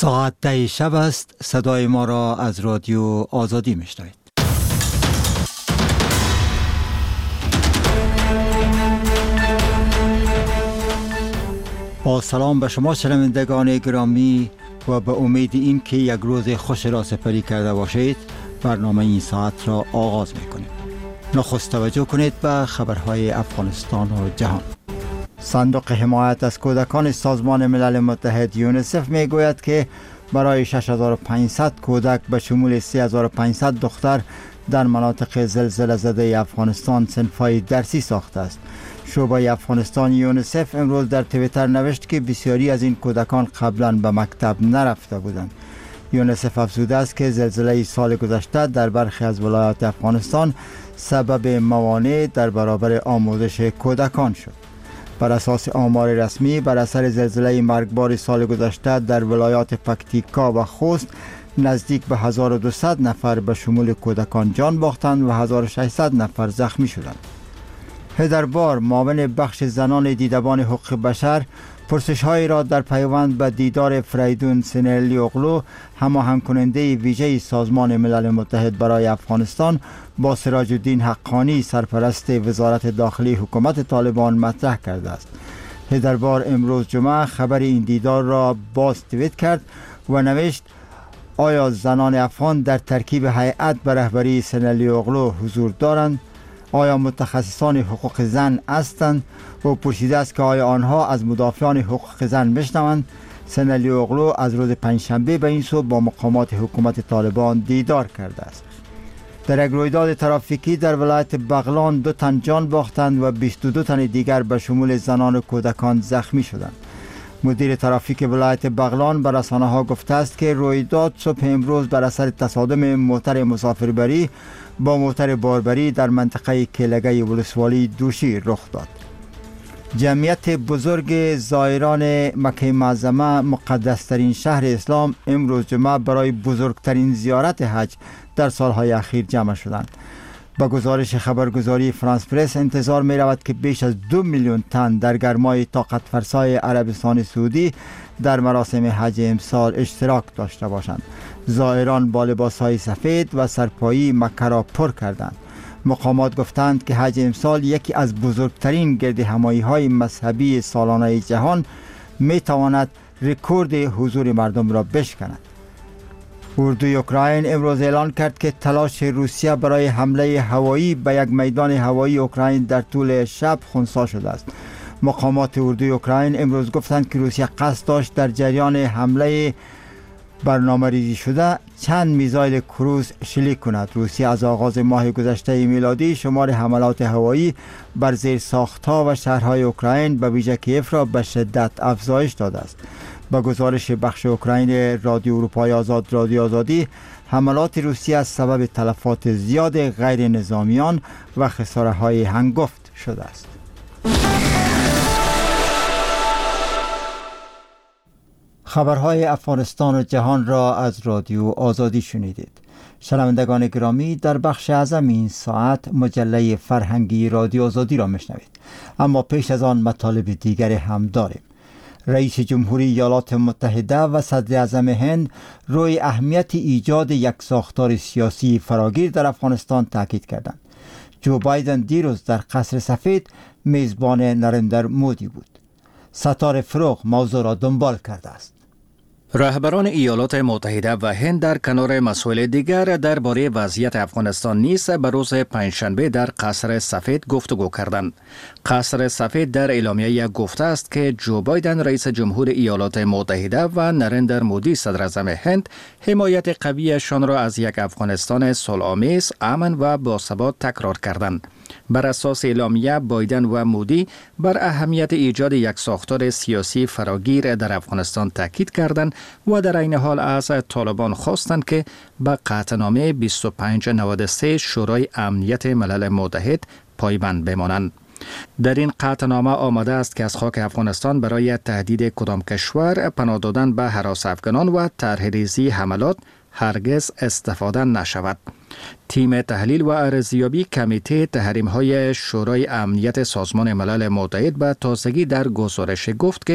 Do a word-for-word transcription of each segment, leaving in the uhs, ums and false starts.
ساعت ده شب است. صدای ما را از رادیو آزادی میشنوید. با سلام به شما شنوندگان گرامی و به امید این که یک روز خوش را سپری کرده باشید، برنامه این ساعت را آغاز میکنیم. نخست توجه کنید به خبرهای افغانستان و جهان. صندوق حمایت از کودکان سازمان ملل متحد یونیسف میگوید که برای شش هزار و پانصد کودک به شمول سه هزار و پانصد دختر در مناطق زلزله زده افغانستان صنف‌های درسی ساخته است. شعبه افغانستان یونیسف امروز در توییتر نوشت که بسیاری از این کودکان قبلا به مکتب نرفته بودند. یونیسف افزوده است که زلزله سال گذشته در برخی از ولایات افغانستان سبب موانع در برابر آموزش کودکان شد. بر اساس آمار رسمی، بر اثر زلزله مرگبار سال گذشته در ولایات پکتیکا و خوست نزدیک به هزار و دویست نفر به شمول کودکان جان باختند و هزار و ششصد نفر زخمی شدند. هدربار، معاون بخش زنان دیدبان حقوق بشر، پرسش‌هایی را در پیوند به دیدار فریدون سنلیوغلو، هماهنگ کننده ویژه سازمان ملل متحد برای افغانستان، با سراج الدین حقانی، سرپرست وزارت داخلی حکومت طالبان، مطرح کرده است. هدربار امروز جمعه خبر این دیدار را باز توییت کرد و نوشت: آیا زنان افغان در ترکیب هیئت به رهبری سنلیوغلو حضور دارند؟ آیا متخصصان حقوق زن هستند؟ و پرسیده است که آیا آنها از مدافعان حقوق زن میشنوند؟ سنلیوغلو از روز پنجشنبه به این سو با مقامات حکومت طالبان دیدار کرده است. در یک رویداد ترافیکی در ولایت بغلان دو تن جان باختند و بیست و دو تن دیگر به شمول زنان و کودکان زخمی شدند. مدیر ترافیک ولایت بغلان به رسانه‌ها گفته است که رویداد صبح امروز بر اثر تصادم موتر مسافربری با موتر باربری در منطقه کلگه ولسوالی دوشی رخ داد. جمعیت بزرگ زائران مکه معظمه، مقدسترین شهر اسلام، امروز جمعه برای بزرگترین زیارت حج در سالهای اخیر جمع شدند. با گزارش خبرگزاری فرانس پرس انتظار می رود که بیش از دو میلیون تن در گرمای طاقت فرسای عربستان سعودی در مراسم حج امسال اشتراک داشته باشند. زائران با لباسهای سفید و سرپایی مکه را پر کردند. مقامات گفتند که حج امسال یکی از بزرگترین گردهمایی های مذهبی سالانه جهان می تواند رکورد حضور مردم را بشکند. اردوی اوکراین امروز اعلان کرد که تلاش روسیه برای حمله هوایی به یک میدان هوایی اوکراین در طول شب خنثی شده است. مقامات اردوی اوکراین امروز گفتند که روسیه قصد داشت در جریان حمله برنامه‌ریزی شده چند میزایل کروز شلیک کند. روسیه از آغاز ماه گذشته میلادی شمار حملات هوایی بر زیرساخت‌ها و شهرهای اوکراین به ویژه کیف را به شدت افزایش داده است. با گزارش بخش اوکراین رادیو اروپای آزاد رادیو آزادی، حملات روسیه از سبب تلفات زیاد غیر نظامیان و خساره‌های هنگفت شده است. خبرهای افغانستان و جهان را از رادیو آزادی شنیدید. شنوندگان گرامی، در بخش اعظم این ساعت مجله فرهنگی رادیو آزادی را میشنوید. اما پیش از آن مطالب دیگر هم داریم. رئیس جمهوری ایالات متحده و صدر اعظم هند روی اهمیت ایجاد یک ساختار سیاسی فراگیر در افغانستان تاکید کردند. جو بایدن دیروز در قصر سفید میزبان نریندر مودی بود. ستاره فروغ موضوع را دنبال کرده است. رهبران ایالات متحده و هند در کنار مسائل دیگر درباره وضعیت افغانستان نیز به روز پنجشنبه در قصر سفید گفتگو کردند. قصر سفید در اعلامیه گفته است که جو بایدن رئیس جمهور ایالات متحده و نریندر مودی صدر اعظم هند حمایت قویشان را از یک افغانستان صلح‌آمیز، امن و باثبات تکرار کردند. بر اساس اعلامیه، بایدن و مودی بر اهمیت ایجاد یک ساختار سیاسی فراگیر در افغانستان تاکید کردند و در این حال از طالبان خواستند که به قطعنامه بیست و پنج نود و سه شورای امنیت ملل متحد پایبند بمانند. در این قطعنامه آمده است که از خاک افغانستان برای تهدید کدام کشور، پناه دادن به هراس افغانان و طرح‌ریزی حملات هرگز استفاده نشود. تیم تحلیل و ارزیابی کمیته تحریم‌های شورای امنیت سازمان ملل متحد به تازگی در گزارش گفت که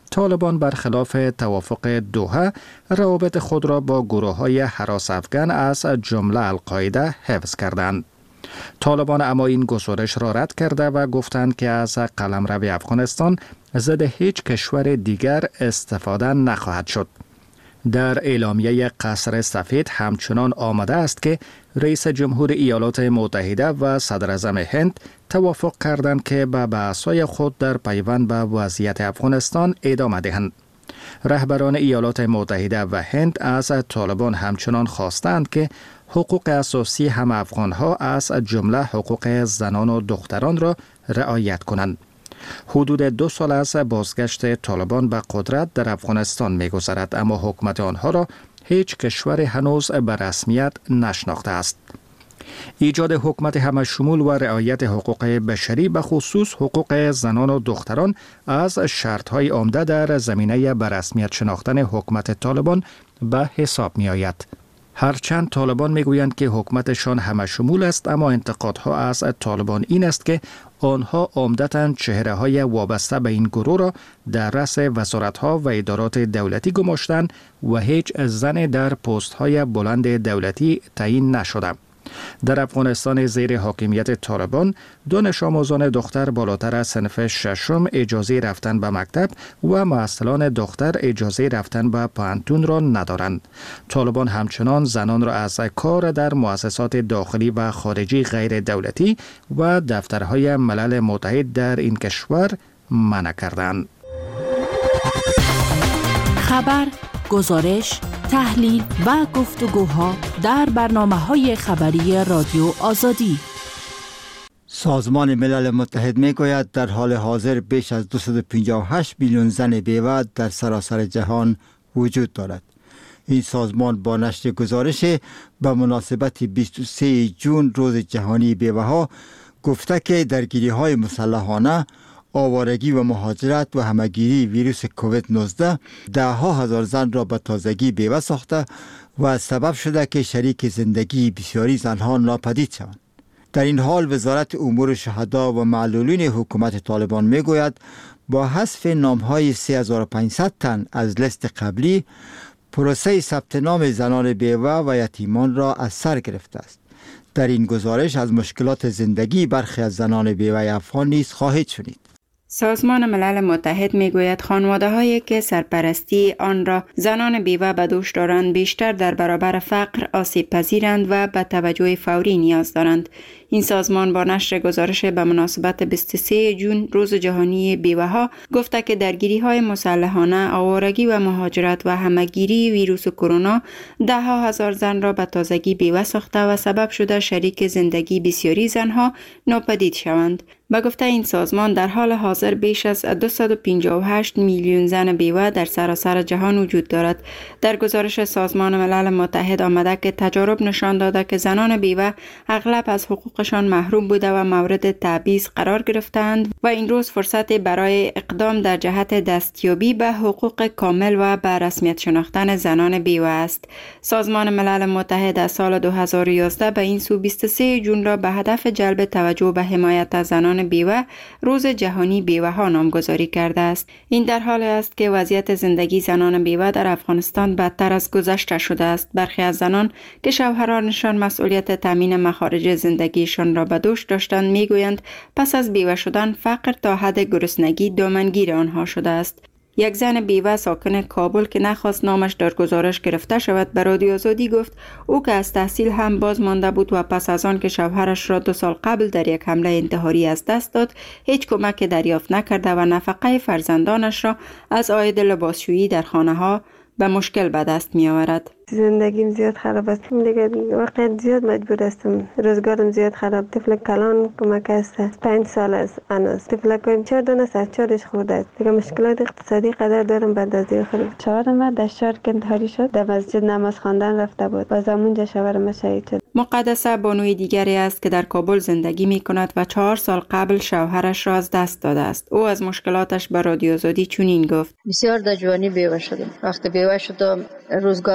طالبان برخلاف توافق دوحه روابط خود را با گروه‌های هراس افغان از جمله القاعده حفظ کردند. طالبان اما این گزارش را رد کرده و گفتند که از قلمرو افغانستان ضد هیچ کشور دیگر استفاده نخواهد شد. در اعلامیه قصر سفید همچنان آمده است که رئیس جمهور ایالات متحده و صدر اعظم هند توافق کردند که به بحث‌های خود در پیوند به وضعیت افغانستان ادامه دهند. رهبران ایالات متحده و هند از طالبان همچنان خواستند که حقوق اساسی همه افغان‌ها از جمله حقوق زنان و دختران را رعایت کنند. حدود دو سال از بازگشت طالبان به قدرت در افغانستان می‌گذرد، اما حکومت آنها را هیچ کشور هنوز به رسمیت نشناخته است. ایجاد حکومت همه شمول و رعایت حقوق بشری به خصوص حقوق زنان و دختران از شرط‌های عمده در زمینه به رسمیت شناختن حکومت طالبان به حساب می‌آید. هرچند طالبان میگویند که حکومتشان همه شمول است، اما انتقادها از طالبان این است که آنها عمدتاً چهره‌های وابسته به این گروه را در رأس وزارت‌ها و ادارات دولتی گماشتند و هیچ زن در پست‌های بلند دولتی تعیین نشده. در افغانستان زیر حاکمیت طالبان دانش آموزان دختر بالاتر از صنف ششم اجازه رفتن به مکتب و معلمان دختر اجازه رفتن به پوهنتون را ندارند. طالبان همچنان زنان را از کار در مؤسسات داخلی و خارجی غیر دولتی و دفترهای ملل متحد در این کشور منع کردند. خبر، گزارش، تحلیل و گفتگوها در برنامه‌های خبری رادیو آزادی. سازمان ملل متحد میگوید در حال حاضر بیش از دویست و پنجاه و هشت میلیون زن بیوه در سراسر جهان وجود دارد. این سازمان با نشر گزارش به مناسبت بیست و سوم ژوئن روز جهانی بیوه ها گفته که درگیری های مسلحانه، آوارگی و مهاجرت و همگیری ویروس کووید نوزده ده ها هزار زن را به تازگی بیوه ساخته و سبب شده که شریک زندگی بسیاری زنها ناپدید شوند. در این حال وزارت امور شهدا و معلولین حکومت طالبان میگوید با حذف نامهای سه هزار و پانصد تن از لیست قبلی، پروسه ثبت نام زنان بیوه و یتیمان را از سر گرفته است. در این گزارش از مشکلات زندگی برخی از زنان بیوه افغان نیز خواهید شنید. سازمان ملل متحد میگوید خانواده‌هایی که سرپرستی آن را زنان بیوه به دوش دارند بیشتر در برابر فقر آسیب پذیرند و به توجه فوری نیاز دارند. این سازمان با نشر گزارش به مناسبت بیست و سوم ژوئن روز جهانی بیوه ها گفته که درگیری های مسلحانه، آوارگی و مهاجرت و همگیری ویروس کرونا ده ها هزار زن را به تازگی بیوه ساخته و سبب شده شریک زندگی بسیاری زنها ناپدید شوند. به گفته این سازمان در حال حاضر بیش از دویست و پنجاه و هشت میلیون زن بیوه در سراسر جهان وجود دارد. در گزارش سازمان ملل متحد آمده که تجارب نشان داده که زنان بیوه اغلب از حقوقشان محروم بوده و مورد تبعیض قرار گرفتند و این روز فرصت برای اقدام در جهت دستیابی به حقوق کامل و به رسمیت شناختن زنان بیوه است. سازمان ملل متحد از سال دو هزار و یازده به این سو بیست و سوم ژوئن را به هدف جلب توجه به حمایت از زنان بیوه روز جهانی بیوه ها نامگذاری کرده است. این در حال است که وضعیت زندگی زنان بیوه در افغانستان بدتر از گذشته شده است. برخی از زنان که شوهرانشان مسئولیت تامین مخارج زندگیشان را به دوش داشتند میگویند پس از بیوه شدن فقر تا حد گرسنگی دامنگیر آنها شده است. یک زن بیوه ساکن کابل که نخواست نامش در گزارش گرفته شود به رادیو آزادی گفت او که از تحصیل هم باز مانده بود و پس از آن که شوهرش را دو سال قبل در یک حمله انتحاری از دست داد هیچ کمک دریافت نکرده و نفقه فرزندانش را از عاید لباسشویی در خانه ها به مشکل به دست می آورد. زندگیم زیاد خراب است. دیگه وقت زیاد مجبور هستم. روزگارم زیاد خراب. طفل کلان کمک است. پنج سال است هنوز. طفل کم چهار دانه سرچارش خورده است. دیگه مشکلات اقتصادی قدر دارم بعد از دیگه خراب. شوهرم در شهر که انتحاری شد در مسجد نماز خواندن رفته بود. باز همونجا شوهرم شهید شد. مقدسه بانوی دیگری است که در کابل زندگی می کند و چهار سال قبل شوهرش را از دست داده است. او از مشکلاتش به رادیو آزادی چنین گفت: بسیار در جوانی بیوه شدم. وقتی بیوه شدم روزگارم بسیار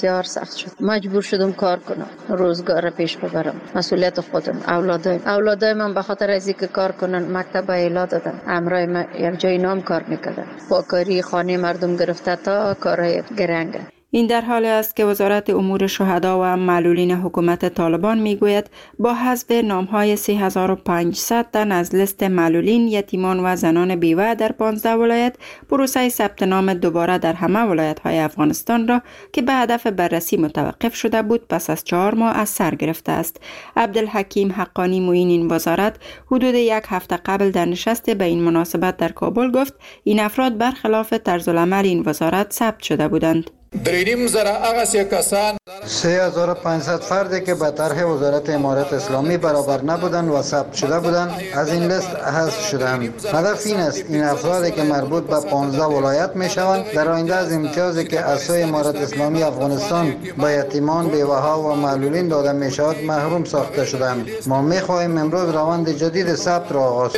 بسیار سخت شد. مجبور شدم کار کنم، روزگار را پیش ببرم. مسئولیت خودم، اولادای اولادای من به خاطر از اینکه کار کنن مکتب ایلا دادن. امرای من یک جای نام کار میکردن. پاکاری خانه مردم گرفته تا کارهای گرنگ. این در حال است که وزارت امور شهدا و معلولین حکومت طالبان میگوید با حذف نام‌های سه هزار و پانصد تن از لیست معلولین، یتیمان و زنان بیوه در پانزده ولایت، پروسه ثبت نام دوباره در همه ولایت‌های افغانستان را که به هدف بررسی متوقف شده بود پس از چهار ماه از سر گرفته است. عبدالحکیم حقانی معین این وزارت حدود یک هفته قبل در نشست به این مناسبت در کابل گفت این افراد برخلاف طرز العمل این وزارت ثبت شده بودند. سه هزار و پانصد فردی که به طرح وزارت امارت اسلامی برابر نبودند و ثبت شده بودند از این لیست حذف شدند. هدف این است این افرادی که مربوط به پانزده ولایت می شوند در آینده از امتیازی که از سوی امارت اسلامی افغانستان به یتیمان، بیوه‌ها و معلولین داده می شود محروم ساخته شدند. ما می خواهیم امروز روند جدید ثبت را آغاز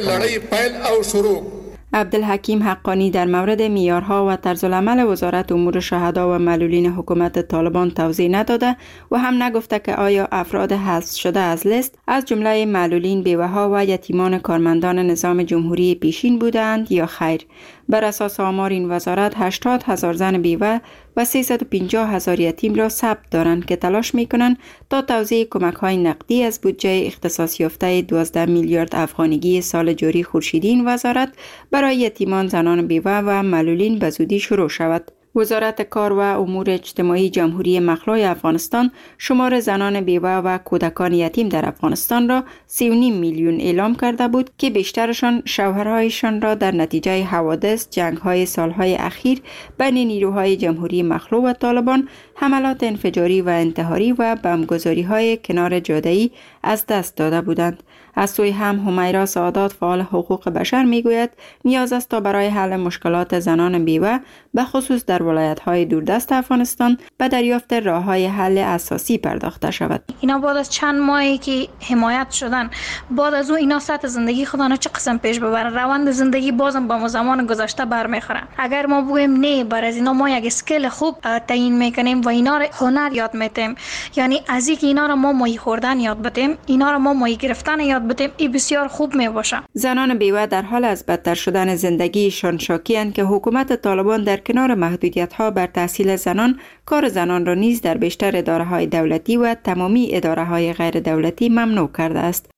کنیم. عبدالحکیم حقانی در مورد معیارها و طرز العمل وزارت امور شهدا و معلولین حکومت طالبان توضیح نداده و هم نگفته که آیا افراد حذف شده از لیست از جمله معلولین، بیوه‌ها و یتیمان کارمندان نظام جمهوری پیشین بودند یا خیر. بر اساس آمار این وزارت هشتاد هزار زن بیوه و سیصد و پنجاه هزار یتیم را ثبت دارند که تلاش میکنند تا توزیع کمک‌های نقدی از بودجه اختصاص یافته دوازده میلیارد افغانیگی سال جاری خورشیدی این وزارت برای یتیمان، زنان بیوه و معلولین به زودی شروع شود. وزارت کار و امور اجتماعی جمهوری مخلوع افغانستان شمار زنان بیوه و کودکان یتیم در افغانستان را سی و نیم میلیون اعلام کرده بود که بیشترشان شوهرهایشان را در نتیجه حوادث، جنگ‌های سالهای اخیر بین نیروهای جمهوری مخلوع و طالبان، حملات انفجاری و انتحاری و بمبگذاری‌های کنار جاده‌ای از دست داده بودند. از سوی هم همیرا سعادات فعال حقوق بشر میگوید نیاز است تا برای حل مشکلات زنان بیوه به خصوص در ولایت‌های دوردست افغانستان به دریافت راه‌های حل اساسی پرداخته شود. اینا بعد از چند ماهی که حمایت شدن، بعد از اون اینا سطح زندگی خودانو چه قسم پیش ببرن، روند زندگی بازم با زمان گذشته برمیخورن. اگر ما بگویم نه بر از اینا ما یک اسکیل خوب تعیین میکنیم و اینا را هنر یاد میدیم، یعنی از اینکه اینا را ما ماهی خوردن یاد بدیم، اینا را ما ماهی گرفتن یاد بدیم، این بسیار خوب می باشه. زنان بیوه در حال از بدتر شدن زندگیشان شاکی‌اند که حکومت طالبان در کنار محدودیت‌ها بر تحصیل زنان، کار زنان را نیز در بیشتر اداره‌های دولتی و تمامی اداره‌های غیر دولتی ممنوع کرده است.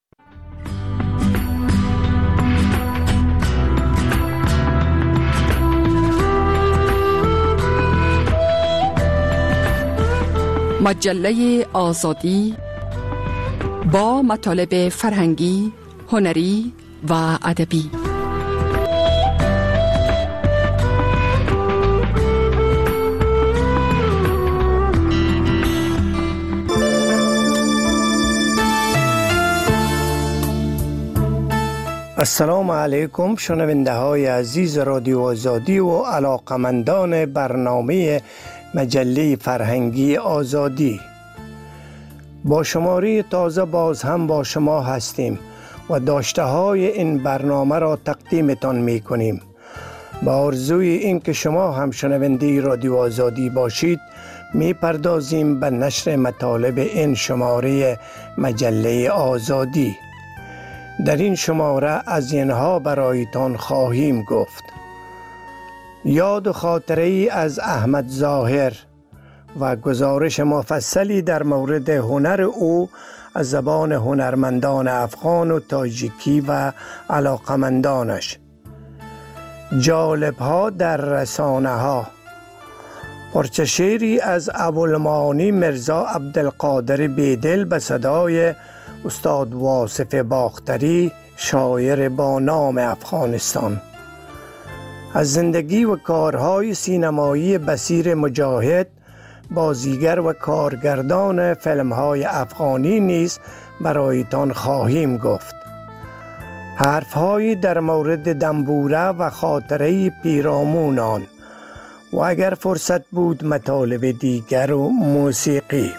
مجله آزادی با مطالب فرهنگی، هنری و ادبی. السلام علیکم شنونده های عزیز رادیو آزادی و علاقمندان برنامه مجله فرهنگی آزادی. با شماره تازه باز هم با شما هستیم و داشته های این برنامه را تقدیمتان می کنیم. با آرزوی این که شما هم شنونده رادیو آزادی باشید می پردازیم به نشر مطالب این شماره مجله آزادی. در این شماره از اینها برایتان خواهیم گفت: یاد و خاطره ای از احمد ظاهر و گزارش مفصلی در مورد هنر او از زبان هنرمندان افغان و تاجیکی و علاقمندانش. جالب ها در رسانه ها. پرچه شعری از ابوالمعانی مرزا عبدالقادر بیدل به صدای استاد واصف باختری، شاعر با نام افغانستان. از زندگی و کارهای سینمایی بصیر مجاهد، بازیگر و کارگردان فیلم‌های افغانی نیز برایتان خواهیم گفت. حرف‌هایی در مورد دنبوره و خاطره پیرامونان و اگر فرصت بود مطالب دیگر و موسیقی.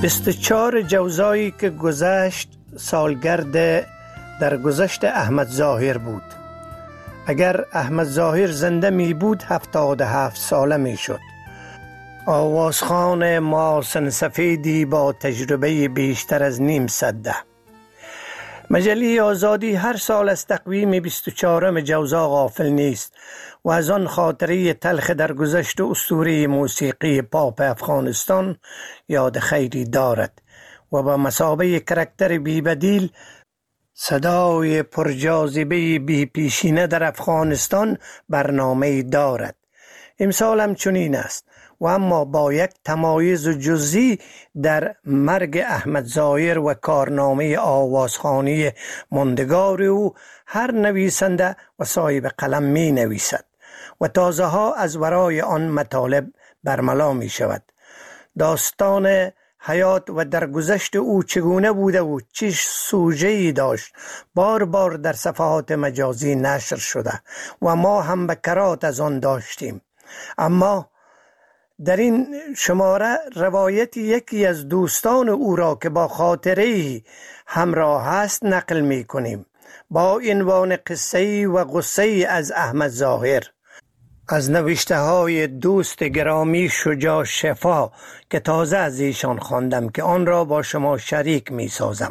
بیست و چهار جوزایی که گذشت سالگرد در گذشت احمد ظاهر بود. اگر احمد ظاهر زنده می بود هفتاد و هفت ساله می شد. آوازخوان محسن سفیدی با تجربه بیشتر از نیم صده. مجله آزادی هر سال از تقویم بیست و چهارم جوزا غافل نیست و از آن خاطره تلخ در گذشت اسطوره موسیقی پاپ افغانستان یاد خیری دارد و با مثابه کرکتر بی بدیل، صدای پرجاذبه بی پیشینه در افغانستان برنامه دارد. امسال هم چنین است و اما با یک تمایز جزئی در مرگ احمد ظاهر و کارنامه آوازخوانی ماندگار او. هر نویسنده و صاحب قلم می نویسد و تازه ها از ورای آن مطالب برملا می شود. داستان حیات و درگذشت او چگونه بوده و چه سوژه‌ای داشت بار بار در صفحات مجازی نشر شده و ما هم به کرات از آن داشتیم. اما در این شماره روایت یکی از دوستان او را که با خاطره‌ای همراه است نقل می کنیم با عنوان قصه‌ای و غصه‌ای از احمد ظاهر از نوشته های دوست گرامی شجاع شفا که تازه از ایشان خواندم که آن را با شما شریک می سازم.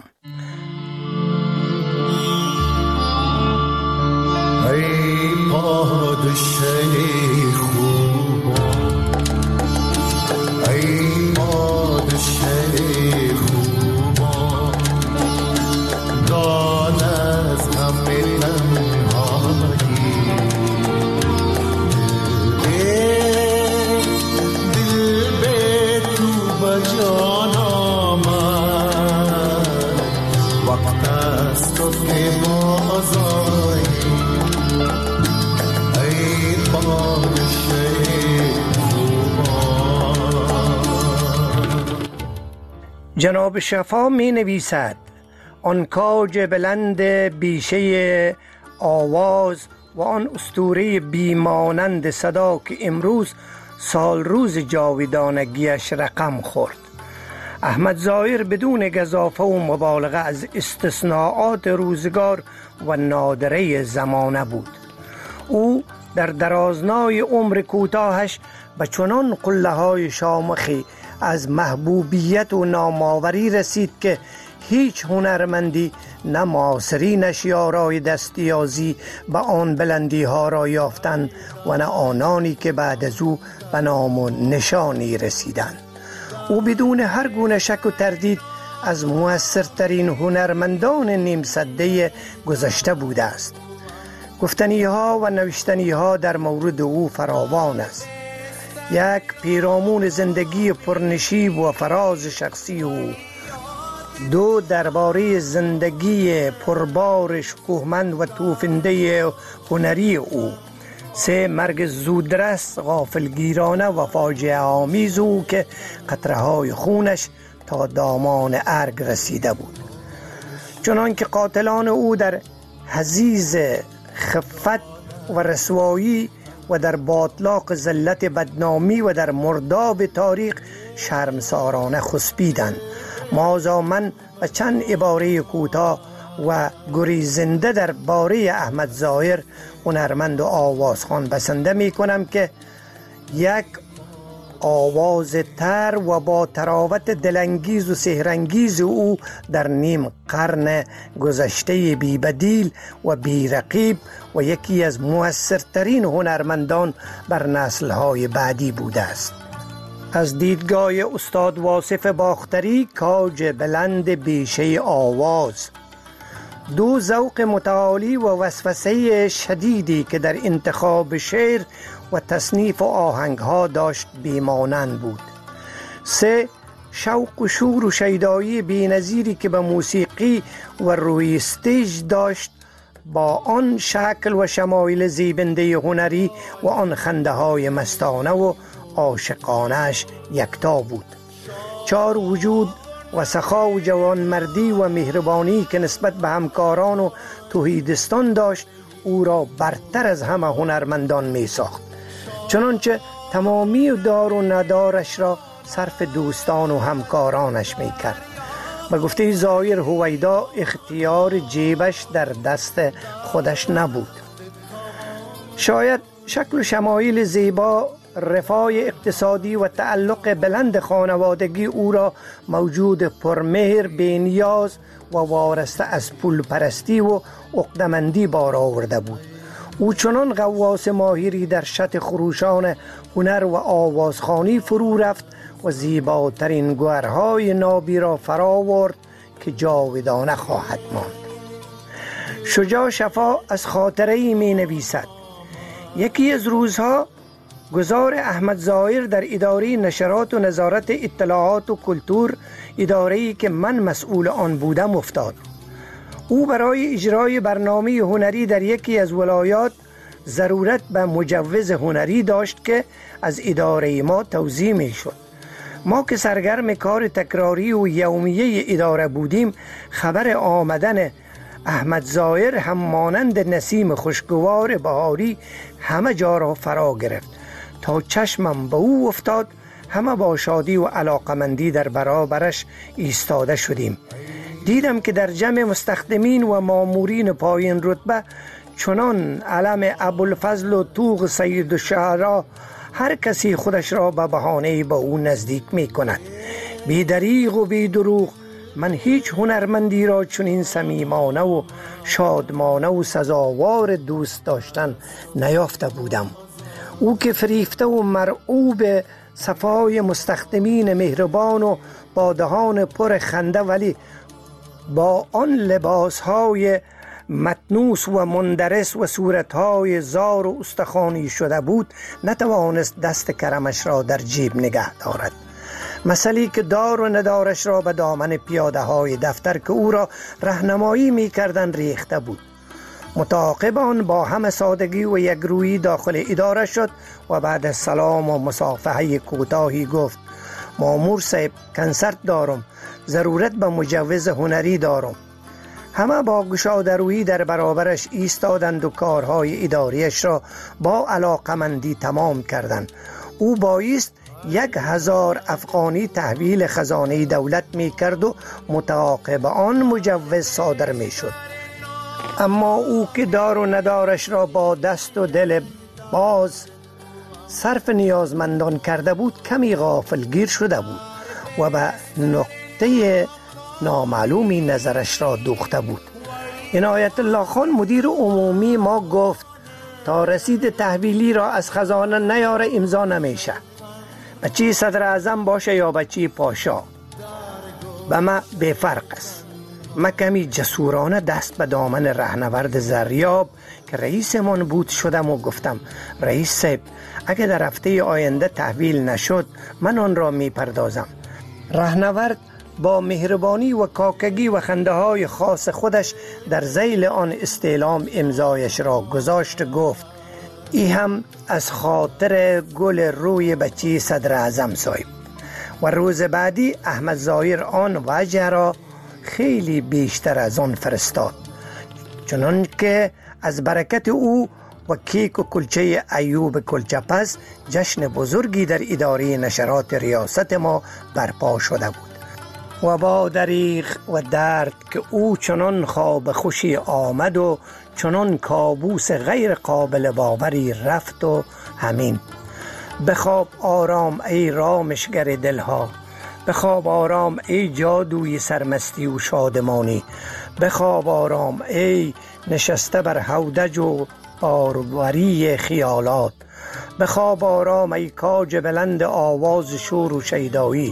ای پادشه خوب، ای پادشه خوب، دان از همه تنهایی، دل به تو بجان آمد، وقت است تو بازایی. جناب شفا می نویسد آن کاج بلند بیشه آواز و آن اسطوره بیمانند صدا که امروز سال روز جاویدانگیش رقم خورد. احمد ظاهر بدون گزافه و مبالغه از استثناءات روزگار و نادره زمانه بود. او در درازنای عمر کوتاهش به چنان قله های شامخی از محبوبیت و نامآوری رسید که هیچ هنرمندی نه معاصرینش یارای دستیازی به آن بلندی ها را یافتند و نه آنانی که بعد از او به نام و نشانی رسیدند. او بدون هر گونه شک و تردید از موثرترین هنرمندان نیم سده گذشته بوده است. گفتنی ها و نوشتنی ها در مورد او فراوان است. یک پیرامون زندگی پرنشیب و فراز شخصی او، دو درباره زندگی پربار شکوهمند و توفنده هنری او، سه مرگ زودرس غافلگیرانه و فاجعه آمیز او که قطره های خونش تا دامان ارگ رسیده بود. چنان که قاتلان او در حضیض خفت و رسوایی و در باطلاق ذلت بدنامی و در مرداب تاریخ شرمسارانه خسبیدند. مازا من و چند عباره کوتاه و گریزنده در باره احمد ظاهر هنرمند و آوازخوان بسنده می کنم که یک آواز تر و با تراوت دلانگیز و سحرانگیز او در نیم قرن گذشته بی بدیل و بی رقیب و یکی از موثرترین هنرمندان بر نسل‌های بعدی بوده است. از دیدگاه استاد واصف باختری، کاج بلند بیشه آواز، دو ذوق متعالی و وسوسه شدیدی که در انتخاب شعر و تصنیف و آهنگها داشت بیمانند بود. سه شوق و شور و شیدایی بی‌نظیری که به موسیقی و روی استیج داشت با آن شکل و شمایل زیبنده هنری و آن خنده های مستانه و عاشقانش یکتا بود. چار وجود و سخا و جوانمردی و مهربانی که نسبت به همکاران و توحیدستان داشت او را برتر از همه هنرمندان می ساخت. چنانچه تمامی دار و ندارش را صرف دوستان و همکارانش می کرد. به گفته ظاهر هویدا اختیار جیبش در دست خودش نبود. شاید شکل و شمایل زیبا، رفاه اقتصادی و تعلق بلند خانوادگی او را موجود پرمهر، بینیاز و وارسته از پول پرستی و عقدمندی بار آورده بود. او چنان غواص ماهری در شط خروشان هنر و آوازخوانی فرو رفت و زیباترین گوهرهای نابی را فرا آورد که جاودانه خواهد ماند. شجاع شفا از خاطره‌ای می نویسد: یکی از روزها گذار احمد ظاهر در اداره نشرات و نظارت اطلاعات و کلتور، اداره‌ای که من مسئول آن بودم، افتاد. او برای اجرای برنامه هنری در یکی از ولایات ضرورت به مجوز هنری داشت که از اداره ما توزیع می شد. ما که سرگرم کار تکراری و یومیه اداره بودیم، خبر آمدن احمد ظاهر هم مانند نسیم خوشگوار بهاری همه جا را فرا گرفت. تا چشمم به او افتاد، همه با شادی و علاقمندی در برابرش ایستاده شدیم. دیدم که در جمع مستخدمین و مامورین پایین رتبه چنان علم ابوالفضل و طوق سید الشعراء هر کسی خودش را به بهانه به او نزدیک می کند. بی دریغ و بی دروغ من هیچ هنرمندی را چنین صمیمانه و شادمانه و سزاوار دوست داشتن نیافته بودم. او که فریفته و مرعوب صفای مستخدمین مهربان و با دهان پر خنده ولی با آن لباسهای متنوس و مندرس و صورتهای زار و استخوانی شده بود، نتوانست دست کرمش را در جیب نگه دارد. مسئله که دار و ندارش را به دامن پیاده های دفتر که او را راهنمایی می کردن ریخته بود. متعاقب آن با همه سادگی و یکرویی داخل اداره شد و بعد از سلام و مصافحه کوتاهی گفت: مامور صاحب، کنسرت دارم، ضرورت به مجوز هنری دارم. همه با گشاده‌رویی در برابرش ایستادند و کارهای اداریش را با علاقمندی تمام کردند. او بایست یک هزار افغانی تحویل خزانه دولت می کرد و متعاقب آن مجوز صادر می شد. اما او که دار و ندارش را با دست و دل باز صرف نیازمندان کرده بود، کمی غافلگیر شده بود و به نقطه نامعلومی نظرش را دوخته بود. عنایت الله خان مدیر عمومی ما گفت: تا رسید تحویلی را از خزانه نیاره امضا نمیشه. بچه صدر اعظم باشه یا بچه پاشا، به ما به فرق است. ما کمی جسورانه دست به دامن رهنورد زریاب که رئیس من بود شدم و گفتم: رئیس صاحب، اگه در هفته آینده تحویل نشد من آن را می پردازم. رهنورد با مهربانی و کاکگی و خنده های خاص خودش در ذیل آن استعلام امضایش را گذاشت. گفت: ای هم از خاطر گل روی بچه صدر اعظم صاحب. و روز بعدی احمد ظاهر آن وجه را خیلی بیشتر از آن فرستاد، چنان که از برکت او و کیک و کلچه ایوب کلچه پس جشن بزرگی در اداره نشرات ریاست ما برپا شده بود. و با دریغ و درد که او چنان خواب خوشی آمد و چنان کابوس غیر قابل باوری رفت و همین. بخواب آرام ای رامشگر دلها، بخواب آرام ای جادوی سرمستی و شادمانی، بخواب آرام ای نشسته بر هودج و آروری خیالات، بخواب آرام ای کاج بلند آواز شور و شیدایی.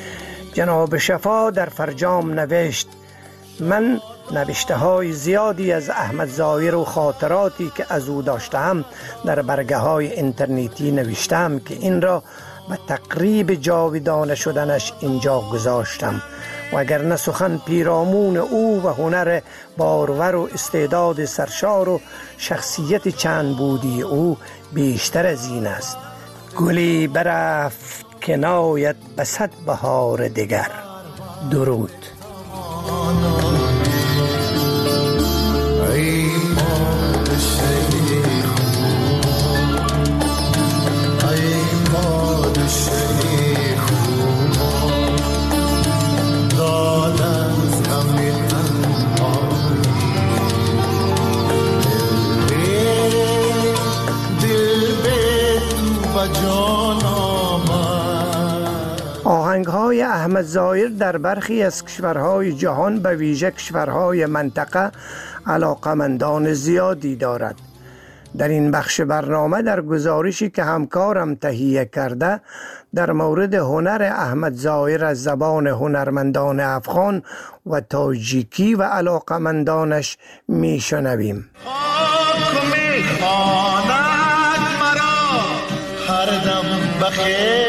جناب شفا در فرجام نوشت: من نوشته های زیادی از احمد ظاهر و خاطراتی که از او داشتم در برگه های اینترنتی نوشتم که این را به تقریب جاودانه شدنش اینجا گذاشتم. و اگر نه سخن پیرامون او و هنر بارور و استعداد سرشار و شخصیت چند بودی او بیشتر از این است. گلی برفت که ناید به صد بهار دیگر. درود. ای به جان آمد. آهنگ‌های احمد ظاهر در برخی از کشورهای جهان به ویژه کشورهای منطقه علاقمندان زیادی دارد. در این بخش برنامه در گزارشی که همکارم تهیه کرده در مورد هنر احمد ظاهر از زبان هنرمندان افغان و تاجیکی و علاقمندانش میشنویم. خاک میخواند مرا هر دم بخیر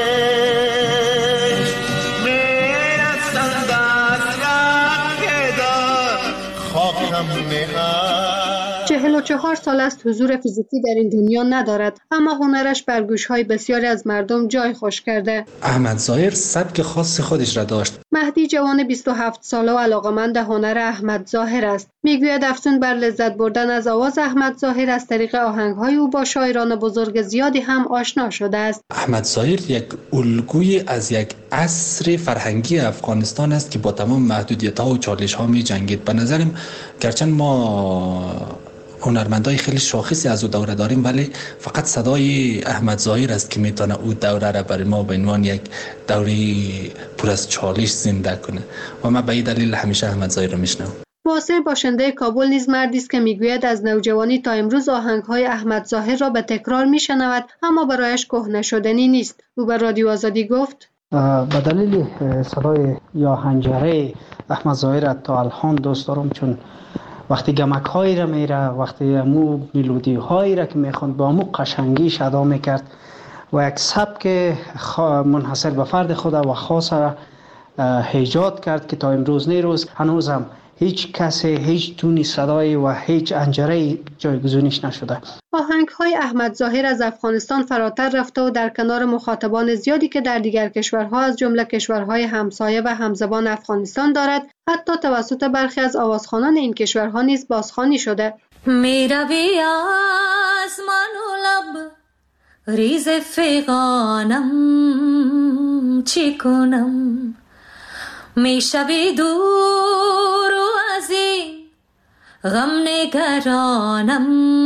میرسند از رنگ دار خاکم میخواند. چهل و چهار سال است حضور فیزیکی در این دنیا ندارد، اما هنرش بر گوش‌های بسیاری از مردم جای خوش کرده. احمد ظاهر سبک خاص خودش را داشت. مهدی جوان بیست و هفت ساله و علاقمند هنر احمد ظاهر است. میگوید افزون بر لذت بردن از آواز احمد ظاهر از طریق آهنگ‌های او با شاعران بزرگ زیادی هم آشنا شده است. احمد ظاهر یک الگوی از یک عصر فرهنگی افغانستان است که با تمام محدودیت‌ها و چالش‌ها می‌جنگید. به نظرم گرچند ما هنرمندای خیلی شاخصی از او دوره داریم، ولی فقط صدای احمد ظاهر است که میتونه او دوره را برای ما به عنوان یک دوره پر از چالش زنده کنه و من به این دلیل همیشه احمد ظاهر را میشنوم. واصل باشنده کابل نیز مردی است که میگوید از نوجوانی تا امروز آهنگ‌های احمد ظاهر را به تکرار میشنود، اما برایش کهنه شدنی نیست. او به رادیو آزادی گفت به دلیل صدای یا حنجره احمد ظاهر تا الان دوست دارم، چون وقتی گمک هایی را میره، وقتی امو ملودی هایی را که میخوند با امو قشنگیش ادا میکرد و یک سبک منحصر به فرد خود و خاص را ایجاد کرد که تا امروز نیروز هنوزم هیچ کسی هیچ تونی صدای و هیچ انجره جایگزینش نشده. آهنگ‌های احمد ظاهر از افغانستان فراتر رفته و در کنار مخاطبان زیادی که در دیگر کشورها از جمله کشورهای همسایه و همزبان افغانستان دارد، حتی توسط برخی از آوازخوانان این کشورها نیز بازخوانی شده. میروی از من و لب ریز فغانم چی کنم، میشوی دور و از این غم نگرانم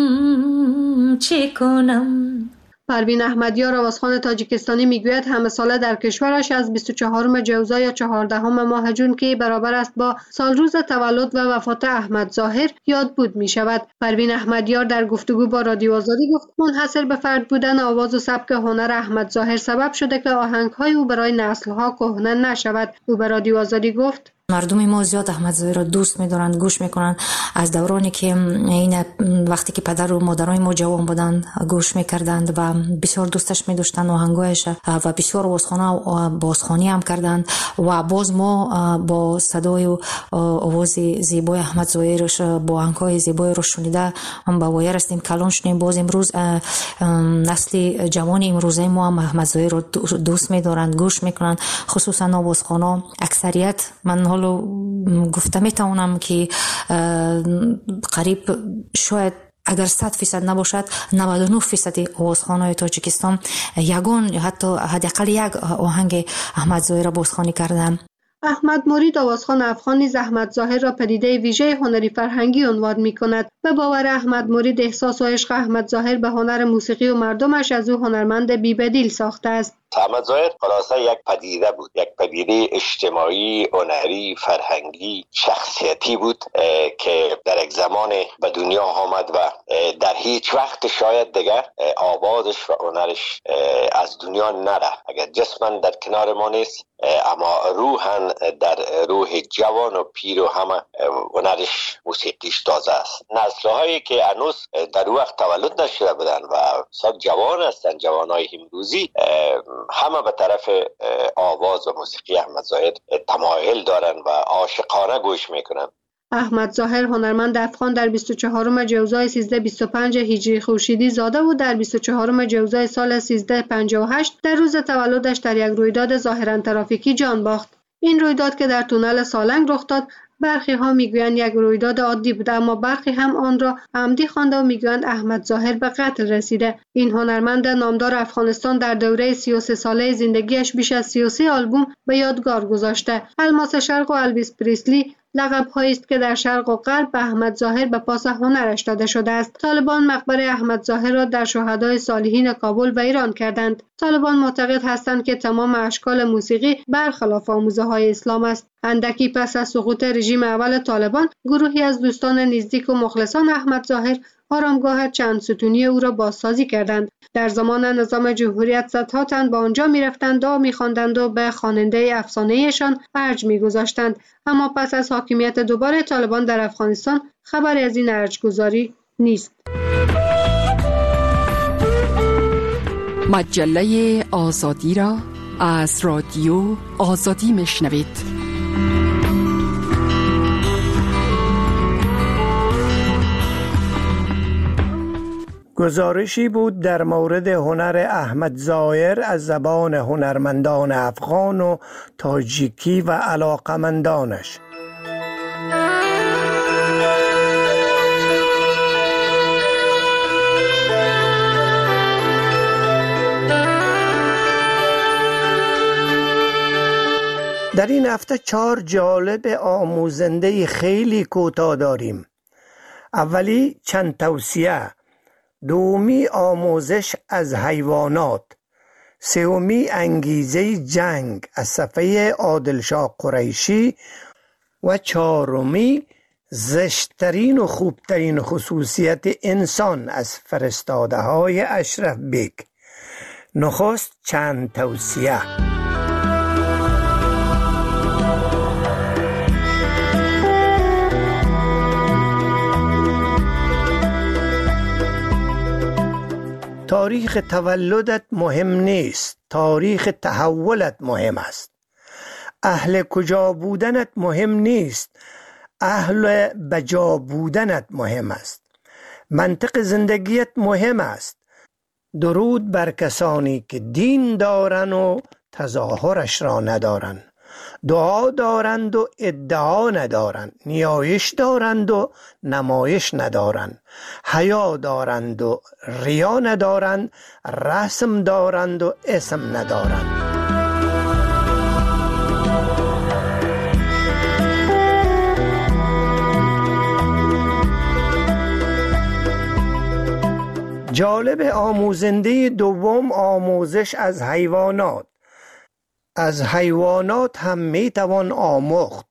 چی کنم. پروین احمدیار آوازخوان تاجیکستانی میگوید همه ساله در کشورش از بیست و چهارم جوزا یا چهاردهم ماه جون که برابر است با سال روز تولد و وفات احمد ظاهر یاد بود می شود. پروین احمدیار در گفتگو با رادیو آزادی گفت منحصر به فرد بودن آواز و سبک هنر احمد ظاهر سبب شده که آهنگ‌های او برای نسل‌ها کهنه نشود. او به رادیو آزادی گفت مردم ما زیاد احمد ظاهر را دوست می‌دارند، گوش می‌کنند. از دورانی که این وقتی که پدر و مادرای ما جوان بودند گوش می‌کردند و بسیار دوستش می‌داشتند آهنگایش و بسیار آوازخوانی و بازخوانی هم کردند و باز ما با صدای و آواز زیبای احمد ظاهرش با آهنگ‌های زیبای رو شنیده با وای رستیم کلان شدیم. باز امروز نسل جوان امروزه ما هم احمد ظاهر رو دوست می‌دارند، گوش می‌کنند، خصوصا آوازخوانا. اکثریت من حالا گفته میتونم که قریب شاید اگر صد فیصد نباشد نود و نه فیصد آوازخوان‌های تاجیکستان یگان حتی حداقل یک آهنگ احمد ظاهر را بازخوانی کردند. احمد مرید آوازخوان افغان نیز احمد ظاهر را پدیده ویژه هنری فرهنگی عنوان می‌کند. به باور احمد مرید احساس و عشق احمد ظاهر به هنر موسیقی و مردمش از او هنرمند بی‌بدیل ساخته است. احمد ظاهر خلاصه یک پدیده بود، یک پدیده اجتماعی، هنری، فرهنگی، شخصیتی بود که در یک زمان به دنیا آمد و در هیچ وقت شاید دیگه آوازش و هنرش از دنیا نره. اگر جسماً در کنار ما نیست اما روحاً در روح جوان و پیر و همه هنرش موسیقیش تازه است. نسل‌هایی که هنوز در وقت تولد نشده بودن و سال جوان هستن، جوانای امروزی، همه به طرف آواز و موسیقی احمد ظاهر تمایل دارن و عاشقانه گوش میکنن. احمد ظاهر هنرمند افغان در بیست و چهارم جوزای سیزده بیست و پنج هجری خورشیدی زاده و در بیست و چهارم جوزای سال سیزده پنجاه و هشت در روز تولدش در یک رویداد ظاهراً ترافیکی جان باخت. این رویداد که در تونل سالنگ رخ داد، برخی ها میگویند یک رویداد عادی بوده، اما برخی هم آن را عمدی خوانده و میگویند احمد ظاهر به قتل رسیده. این هنرمند نامدار افغانستان در دوره سی و سه ساله زندگیش بیش از سی و سه آلبوم به یادگار گذاشته. الماس شرق و الویس پریسلی لقب‌هایی است که در شرق و غرب به احمد ظاهر به پاس هنرش داده شده است. طالبان مقبره احمد ظاهر را در شهدای صالحین کابل و ایران کردند. طالبان معتقد هستند که تمام اشکال موسیقی برخلاف آموزه های اسلام است. اندکی پس از سقوط رژیم اول طالبان، گروهی از دوستان نزدیک و مخلصان احمد ظاهر آرامگاه چند ستونی او را بازسازی کردند. در زمان نظام جمهوریت صدها تن با آنجا می‌رفتند، دعا می‌خواندند و به خواننده افسانه‌ایشان ارج می‌گذاشتند. اما پس از حاکمیت دوباره طالبان در افغانستان خبری از این ارج‌گذاری نیست. مجله آزادی را از رادیو آزادی میشنوید. گزارشی بود در مورد هنر احمد ظاهر از زبان هنرمندان افغان و تاجیکی و علاقمندانش. در این هفته چهار جالب آموزنده خیلی کوتاه داریم. اولی چند توصیه، دومی آموزش از حیوانات، سومی انگیزه جنگ از صفحه عادلشاه قریشی و چهارمی زشترین و خوبترین خصوصیت انسان از فرستاده های اشرف بیگ. نخست چند توصیه. تاریخ تولدت مهم نیست، تاریخ تحولت مهم است. اهل کجا بودنت مهم نیست، اهل بجا بودنت مهم است. منطق زندگیت مهم است. درود بر کسانی که دین دارند و تظاهرش را ندارند، دعا دارند و ادعا ندارند، نیایش دارند و نمایش ندارند، حیا دارند و ریا ندارند، رسم دارند و اسم ندارند. جالب آموزنده دوم آموزش از حیوانات. از حیوانات هم می توان آموخت.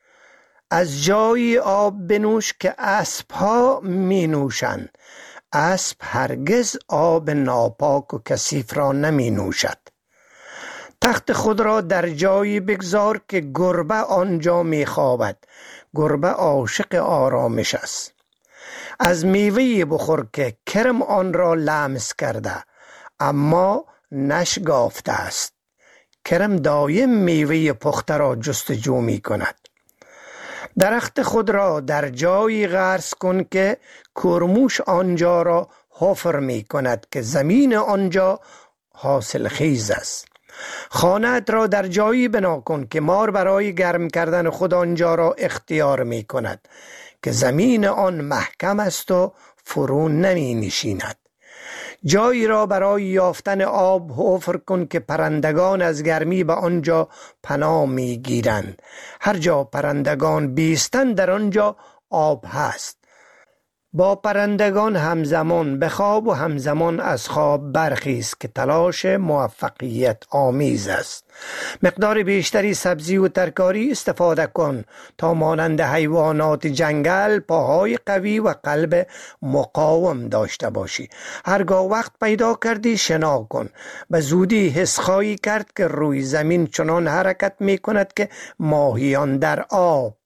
از جای آب بنوش که اسب ها می نوشند. اسب هرگز آب ناپاک و کثیف را نمی نوشد. تخت خود را در جایی بگذار که گربه آنجا می خوابد. گربه عاشق آرامش است. از میوه بخور که کرم آن را لمس کرده اما نشگافته است. کرم دایم میوه پخته را جستجو می کند. درخت خود را در جایی غرس کن که کرموش آنجا را حفر می کند که زمین آنجا حاصل خیز است. خانه‌ات را در جایی بنا کن که مار برای گرم کردن خود آنجا را اختیار می کند که زمین آن محکم است و فرو نمی نشیند. جایی را برای یافتن آب حفر کن که پرندگان از گرمی به آنجا پناه می گیرند. هر جا پرندگان بیستند در آنجا آب هست. با پرندگان همزمان بخواب و همزمان از خواب برخیز که تلاش موفقیت آمیز است. مقدار بیشتری سبزی و ترکاری استفاده کن تا مانند حیوانات جنگل پاهای قوی و قلب مقاوم داشته باشی. هرگاه وقت پیدا کردی شنا کن. به زودی حس خواهی کرد که روی زمین چنان حرکت می کند که ماهیان در آب.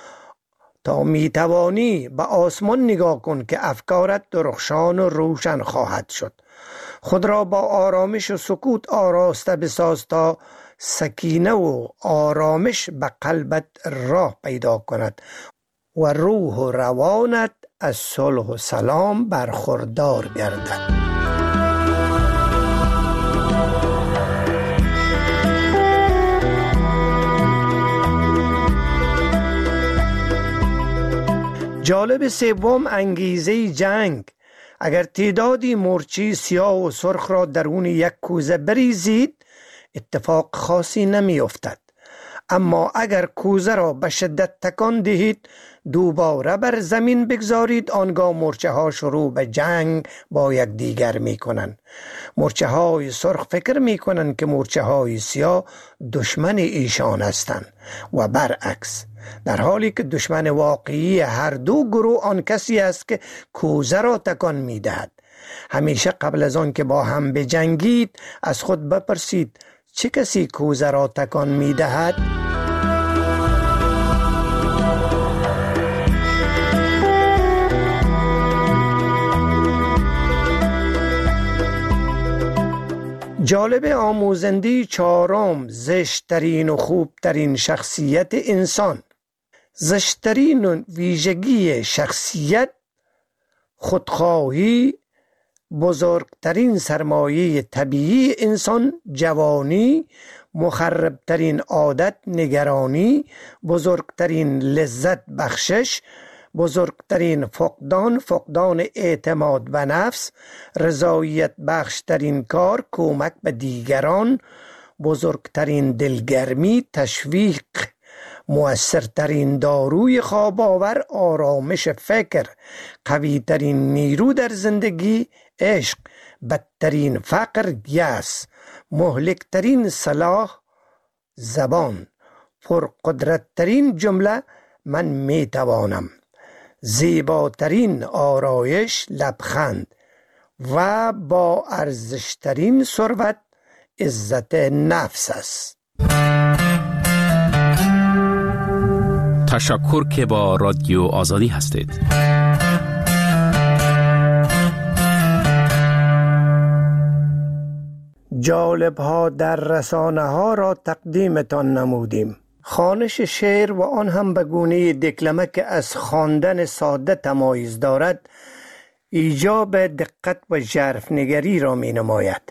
تا می توانی به آسمان نگاه کن که افکارت درخشان و روشن خواهد شد. خود را با آرامش و سکوت آراسته بساز تا سکینه و آرامش به قلبت راه پیدا کند و روح و روانت از صلح و سلام برخوردار گردد. جالب سوم انگیزه جنگ. اگر تعدادی مرچی سیاه و سرخ را درون یک کوزه بریزید اتفاق خاصی نمی افتد. اما اگر کوزه را به شدت تکان دهید دوباره بر زمین بگذارید، آنگاه مورچه ها شروع به جنگ با یکدیگر می کنند. مورچه های سرخ فکر می کنند که مورچه های سیاه دشمن ایشان هستند و برعکس، در حالی که دشمن واقعی هر دو گروه آن کسی است که کوزه را تکان می دهد. همیشه قبل از آن که با هم بجنگید از خود بپرسید چه کسی کوزه را تکان می دهد؟ جالب آموزنده چهارم، زشترین و خوبترین شخصیت انسان. زشترین ویژگی شخصیت خودخواهی، بزرگترین سرمایه طبیعی انسان جوانی، مخربترین عادت نگرانی، بزرگترین لذت بخشش، بزرگترین فقدان فقدان اعتماد به نفس، رضایت بخشترین کار کمک به دیگران، بزرگترین دلگرمی تشویق، مؤثرترین داروی خواب آور آرامش فکر، قویترین نیرو در زندگی عشق، بدترین فقر یأس، مهلکترین سلاح زبان، پرقدرتترین جمله من می توانم، زیباترین آرایش لبخند و با ارزشترین ثروت عزت نفس است. تشکر که با رادیو آزادی هستید. جالب ها در رسانه ها را تقدیمتان نمودیم. خوانش شعر و آن هم به گونه دکلمه که از خواندن ساده تمایز دارد ایجاب دقت و ژرف‌نگری را می نماید.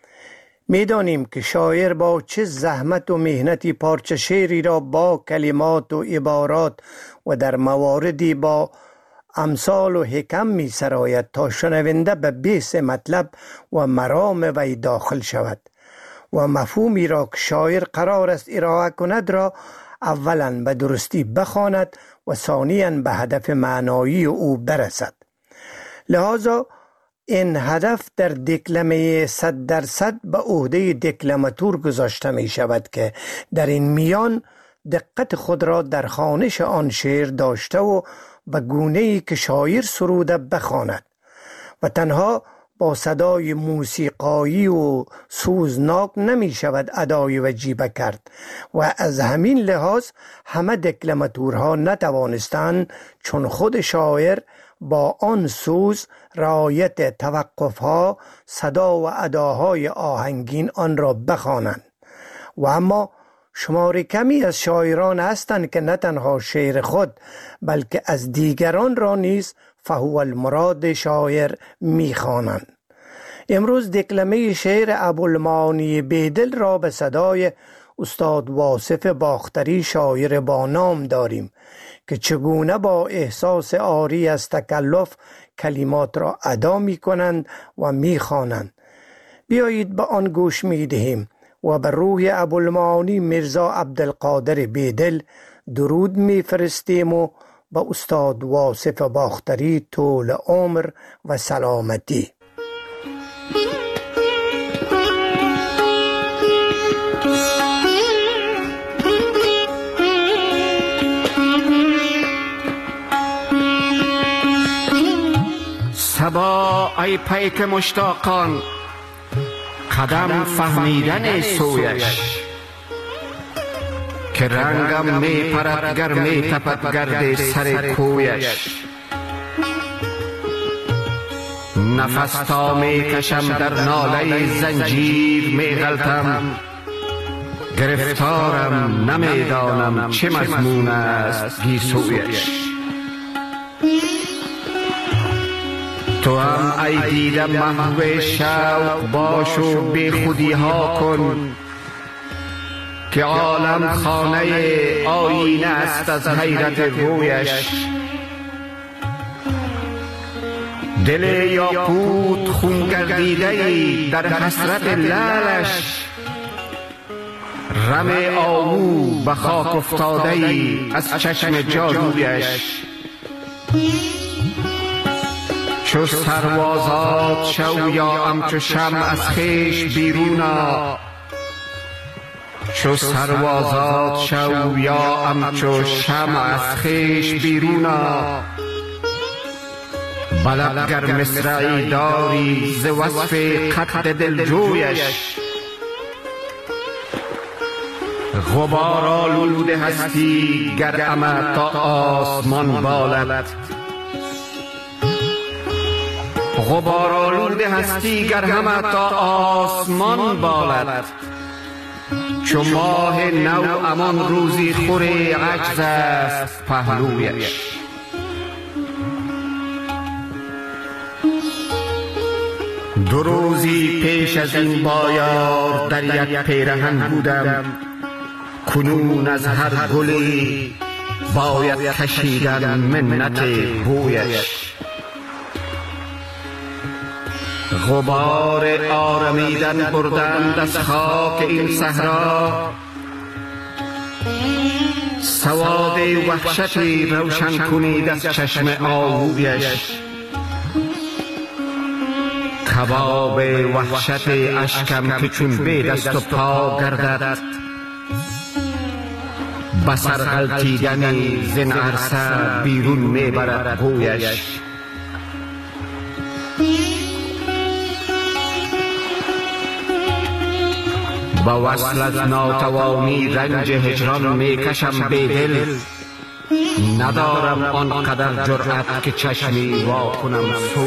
می دانیم که شاعر با چه زحمت و مهنتی پارچه شعری را با کلمات و عبارات و در مواردی با امثال و حکم می سراید تا شنونده به بیس مطلب و مرام وی داخل شود و مفهومی را که شاعر قرار است ارائه کند را اولا به درستی بخواند و ثانیاً به هدف معنایی او برسد. لذا این هدف در دکلمه صد درصد به عهده دکلماتور گذاشته می شود که در این میان دقت خود را در خوانش آن شعر داشته و به گونه‌ای که شاعر سروده بخواند و تنها با صدای موسیقایی و سوزناک نمی شود ادای وجیبه کرد و از همین لحاظ همه دکلماتورها نتوانستند چون خود شاعر با آن سوز رعایت توقفها صدا و اداهای آهنگین آن را بخوانند و اما شمار کمی از شاعران هستند که نه تنها شعر خود بلکه از دیگران را نیز فهو المراد شاعر میخوانند. امروز دکلمه شعر ابوالمعانی بیدل را به صدای استاد واصف باختری شاعر با نام داریم که چگونه با احساس عاری از تکلف کلمات را ادا می کنند و می خوانند. بیایید به آن گوش می دهیم و به روح ابوالمعانی میرزا عبدالقادر بیدل درود می فرستیم و به استاد واصف باختری طول عمر و سلامتی. صبا ای پیک مشتاقان، قدم فهمیدن سویش، که رنگم می پرد گر می تپد گرد سر کویش. نفس تا می کشم در ناله زنجیر می غلطم، گرفتارم نمی دانم چه مضمون است گیسویش. تو هم ای دیده محو شوق باش و بی خودی ها کن، که عالم خانه آینه است از حیرت رویش. دل یاقوت خون گردیده در حسرت لالش، رم آهو به خاک افتاده ای از چشم جادویش، چو سروازات شو یا همچو شمع از خویش بیرونا، چو سروازات شو یا همچو شمع از خویش بیرونا، بلب گر مصرعی داری ز وصف قد دلجویش، غبار آلوده هستی گر همه تا آسمان بالد، غبار آلوده هستی گر همه تا آسمان بالد، چو ماه نو امان روزی خور عجز است پهلویش. دو روزی پیش از این بایار در یک پیرهن بودم، کنون از هر گلی باید کشیدن منت بویش. غبار آرمیدن بردند از خاک این صحرا، سواد وحشتی روشن کنید از چشم آهویش. کباب وحشت اشکم که چون به دست و پا گردد، بسر غلطیدنی زن عرصه بیرون میبرد گویش. با وصل از ناتوانی رنج هجران میکشم بیدل، ندارم آنقدر جرأت که چشمی وا کنم سو.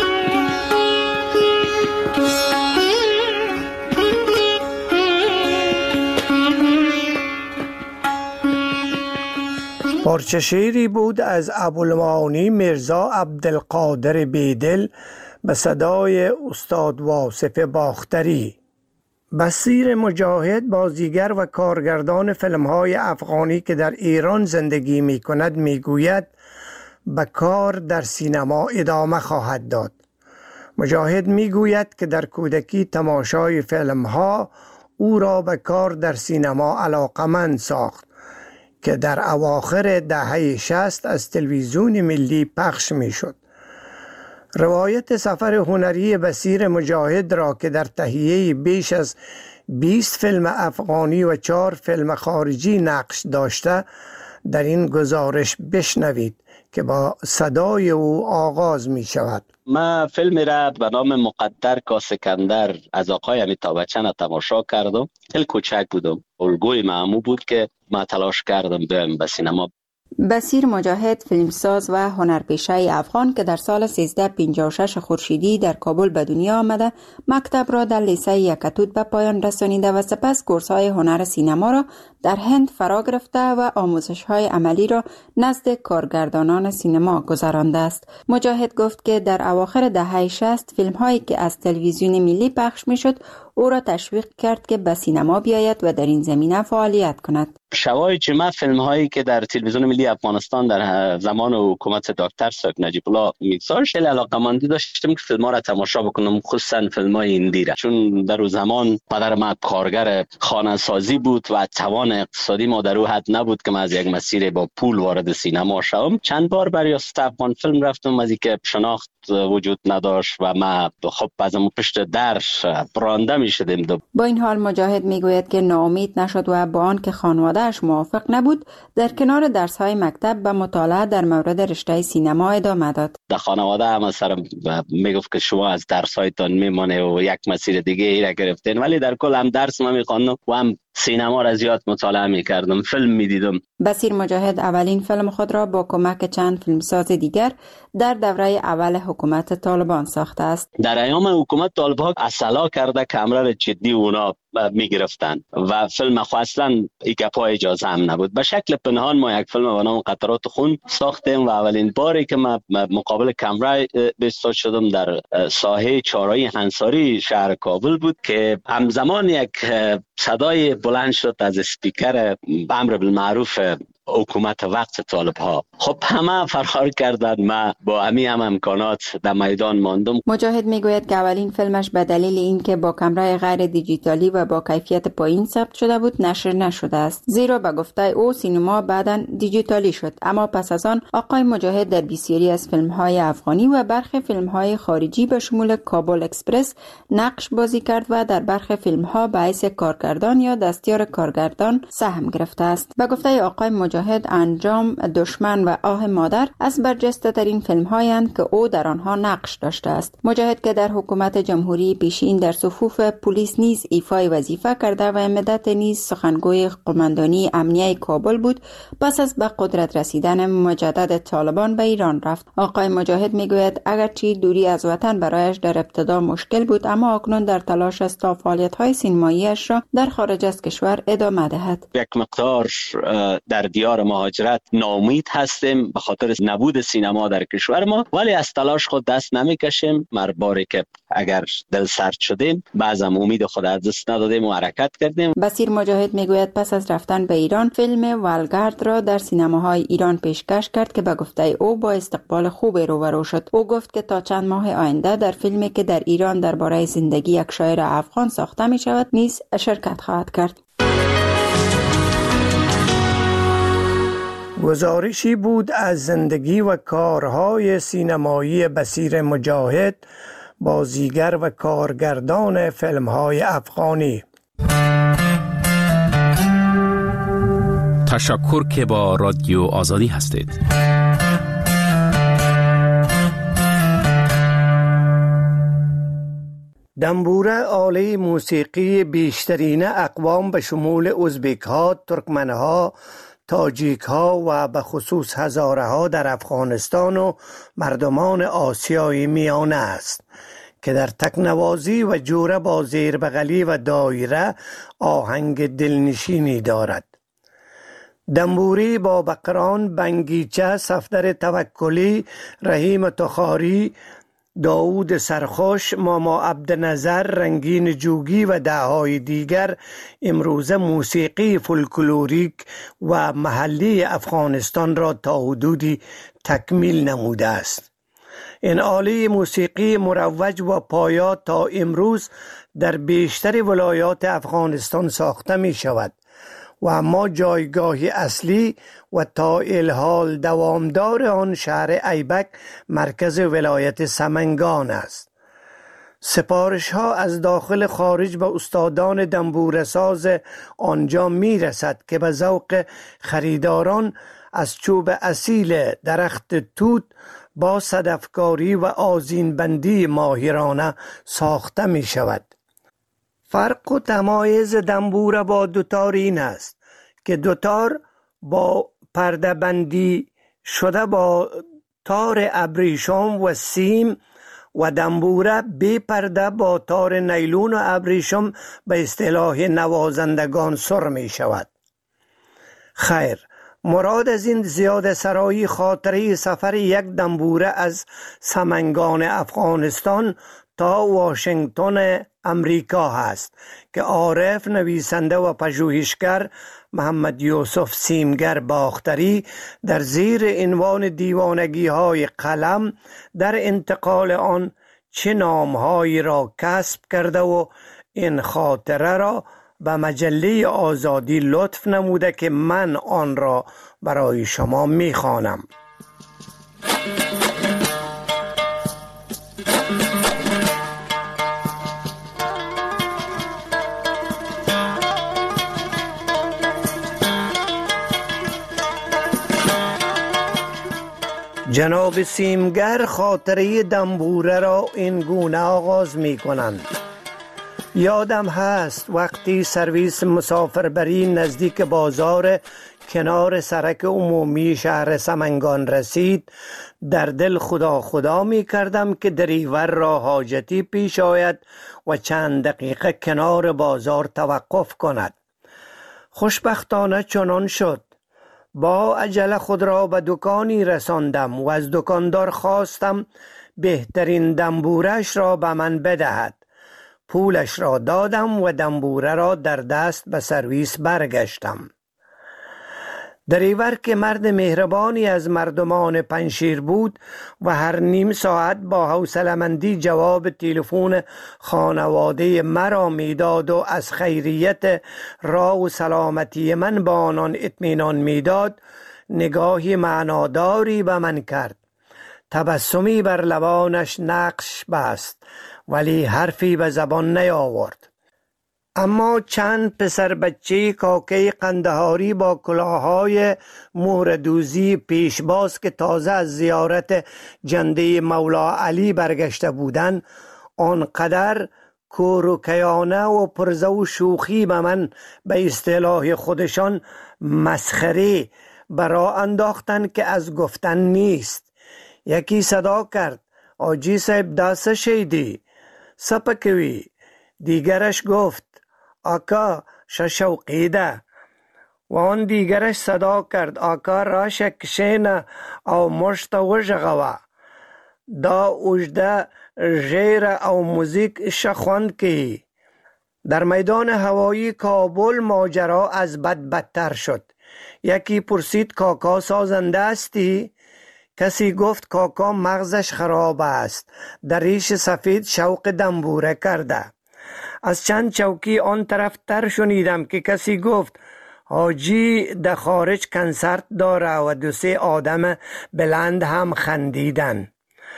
پارچه شعری بود از ابوالمعانی میرزا عبدالقادر بیدل به صدای استاد واصف باختری. بصیر مجاهد بازیگر و کارگردان فیلم‌های افغانی که در ایران زندگی می‌کند می‌گوید به کار در سینما ادامه خواهد داد. مجاهد می‌گوید که در کودکی تماشای فیلم‌ها او را به کار در سینما علاقمند ساخت که در اواخر دهه شصت از تلویزیون ملی پخش می‌شد. روایت سفر هنری بصیر مجاهد را که در تهیه بیش از بیست فیلم افغانی و چهار فیلم خارجی نقش داشته در این گزارش بشنوید که با صدای او آغاز می شود. من فیلم را به نام مقدر کا سکندر از آقای امیتاب بچن تماشا کردم. خیلی کوچک بودم، الگوی معمول بود که من تلاش کردم بیایم به سینما. بصیر مجاهد فیلمساز و هنرپیشه افغان که در سال سیزده پنجاه و شش خورشیدی در کابل به دنیا آمده، مکتب را در لیسه یکتوت به پایان رسانیده و سپس کورس‌های هنر سینما را در هند فرا گرفته و آموزش‌های عملی را نزد کارگردانان سینما گذرانده است. مجاهد گفت که در اواخر دهه شصت فیلم‌هایی که از تلویزیون ملی پخش می‌شد او را تشویق کرد که به سینما بیاید و در این زمینه فعالیت کند. شوای جمع فیلم هایی که در تلویزیون ملی افغانستان در زمان حکومت دکتر ساک نجیب الله میگذاشت، خیلی علاقه‌مندی داشتم که فیلم ها را تماشا بکنم، خصوصا فیلم های هندی را، چون در اون زمان پدر من کارگر خانه‌سازی بود و توان اقتصادی ما در او حد نبود که من از یک مسیر با پول وارد سینما شوم. چند بار برای افغان فیلم رفتم، از اینکه شناخت وجود نداشت و ما خب از اون پشت در برانده میشدیم. با این حال مجاهد میگوید که ناامید نشد و با آن که خانواده‌اش موافق نبود در کنار درس‌های مکتب به مطالعه در مورد رشته سینما ادامه داد. در خانواده هم سر میگفت که شما از درس‌هایتان میمانه و یک مسیر دیگه ای را گرفتین، ولی در کل هم درس ما میخواندم و هم سینما را زیاد مطالعه میکردم، فیلم میدیدم. بصیر مجاهد اولین فیلم خود را با کمک چند فیلمساز دیگر در دوره اول حکومت طالبان ساخته است. در ایام حکومت طالبان اصلا کرده کامرا جدی اونا میگرفتن و فیلم خو اصلا ایگپا اجازه هم نبود. به شکل پنهان ما یک فیلم به نام قطرات خون ساختیم و اولین باری که ما مقابل کامرا بایستاد شدم در ساحه چهارراه انصاری شهر کابل بود که همزمان یک صدای بلند شد از اسپیکر امر بالمعروف حکومت وقت طالب ها. خب همه فرار کردند، ما با همین هم امکانات در میدان ماندم. مجاهد میگوید که اولین فیلمش به دلیل اینکه با کامرای غیر دیجیتالی و با کیفیت پایین ثبت شده بود نشر نشده است، زیرا به گفته او سینما بعداً دیجیتالی شد. اما پس از آن آقای مجاهد در بسیاری از فیلم‌های افغانی و برخی فیلم‌های خارجی به شمول کابل اکسپرس نقش بازی کرد و در برخی فیلم‌ها به حیث کارگردان یا دستیار کارگردان سهم گرفته است. به گفته آقای مجاهد انجام، دشمن و آه مادر از برجسته ترین فیلم‌هایند که او در آنها نقش داشته است. مجاهد که در حکومت جمهوری پیشین در صفوف پلیس نیز ایفای وظیفه کرده و مدت نیز سخنگوی قماندانی امنیه کابل بود، پس از به قدرت رسیدن مجدد طالبان به ایران رفت. آقای مجاهد میگوید اگرچه دوری از وطن برایش در ابتدا مشکل بود، اما اکنون در تلاش است تا فعالیت‌های سینمایی‌اش را در خارج از کشور ادامه دهد. یک مقدار در دیار مهاجرت ناامید هستیم به خاطر نبود سینما در کشور ما، ولی از تلاش خود دست نمیکشیم. مرباری که اگر دل سرد شدیم، بعضم امید خود از دست ندادیم و حرکت کردیم. بصیر مجاهد میگوید پس از رفتن به ایران فیلم والگارد را در سینماهای ایران پیشکش کرد که به گفته او با استقبال خوبی روبرو شد. او گفت که تا چند ماه آینده در فیلمی که در ایران درباره زندگی یک شاعر افغان ساخته می شود نیز شرکت خواهد کرد. گزارشی بود از زندگی و کارهای سینمایی بصیر مجاهد، بازیگر و کارگردان فیلم‌های افغانی. تشکر که با رادیو آزادی هستید. دنبوره آله موسیقی بیشترین اقوام به شمول ازبک ها، ترکمن ها، تاجیک ها و به خصوص هزاره ها در افغانستان و مردمان آسیای میانه است که در تکنوازی و جوره با زیربغلی و دایره آهنگ دلنشینی دارد. دنبوری با بقران، بنگیچه، صفدر توکلی، رحیم تخاری، داود سرخوش، ماما عبدنظر، رنگین جوگی و دههای دیگر امروزه موسیقی فولکلوریک و محلی افغانستان را تا حدودی تکمیل نموده است. این آله موسیقی مروج و پایا تا امروز در بیشتر ولایات افغانستان ساخته می شود و اما جایگاه اصلی و تا الحال دوامدار آن شهر ایبک مرکز ولایت سمنگان است. سپارش ها از داخل خارج به استادان دنبوره ساز آنجا می رسد که به ذوق خریداران از چوب اصیل درخت توت با صدفکاری و آذین بندی ماهرانه ساخته می شود. فرق و تمایز دنبوره با دوتار این است که دوتار با پرده بندی شده با تار ابریشم و سیم و دنبوره بی پرده با تار نیلون و ابریشم به اصطلاح نوازندگان سر می شود. خیر، مراد از این زیاده سرایی خاطره سفر یک دنبوره از سمنگان افغانستان تا واشنگتن امریکا هست که عارف، نویسنده و پژوهشگر محمد یوسف سیمگر باختری در زیر عنوان دیوانگی های قلم در انتقال آن چه نامهایی را کسب کرده و این خاطره را به مجله آزادی لطف نموده که من آن را برای شما میخوانم. جناب سیمگر خاطره دنبوره را این گونه آغاز می کنند. یادم هست وقتی سرویس مسافربری نزدیک بازار کنار سرک عمومی شهر سمنگان رسید، در دل خدا خدا می کردم که دریور را حاجتی پیش آید و چند دقیقه کنار بازار توقف کند. خوشبختانه چنان شد. با عجله خود را به دکانی رساندم و از دکاندار خواستم بهترین دنبورش را به من بدهد. پولش را دادم و دنبوره را در دست به سرویس برگشتم. دریور که مرد مهربانی از مردمان پنشیر بود و هر نیم ساعت با حوصله‌مندی جواب تلفن خانواده مرا میداد و از خیریت راه و سلامتی من به آنان اطمینان میداد، نگاهی معناداری به من کرد. تبسمی بر لبانش نقش بست ولی حرفی به زبان نیاورد. اما چند پسر بچه کاکه قندهاری با کلاههای مهردوزی پیشباز که تازه از زیارت جنده مولا علی برگشته بودند، آنقدر کوروکیانه و پرزه و شوخی به من به اصطلاح خودشان مسخره برا انداختند که از گفتن نیست. یکی صدا کرد: آجی صاحب داسه شیدی سپکوی. دیگرش گفت: آقا ششوقیده. و آن دیگرش صدا کرد: آقا راشه کشینه او مشت وژغوه. دا اوجده ژیر او موزیک شخوند کی. در میدان هوایی کابل ماجرا از بد بدتر شد. یکی پرسید: کاکا سازنده استی؟ کسی گفت: کاکا مغزش خراب است، در ریش سفید شوق دنبوره کرده. از چند چوکی آن طرف تر شنیدم که کسی گفت: حاجی در خارج کنسرت داره و دو سه آدم بلند هم خندیدن.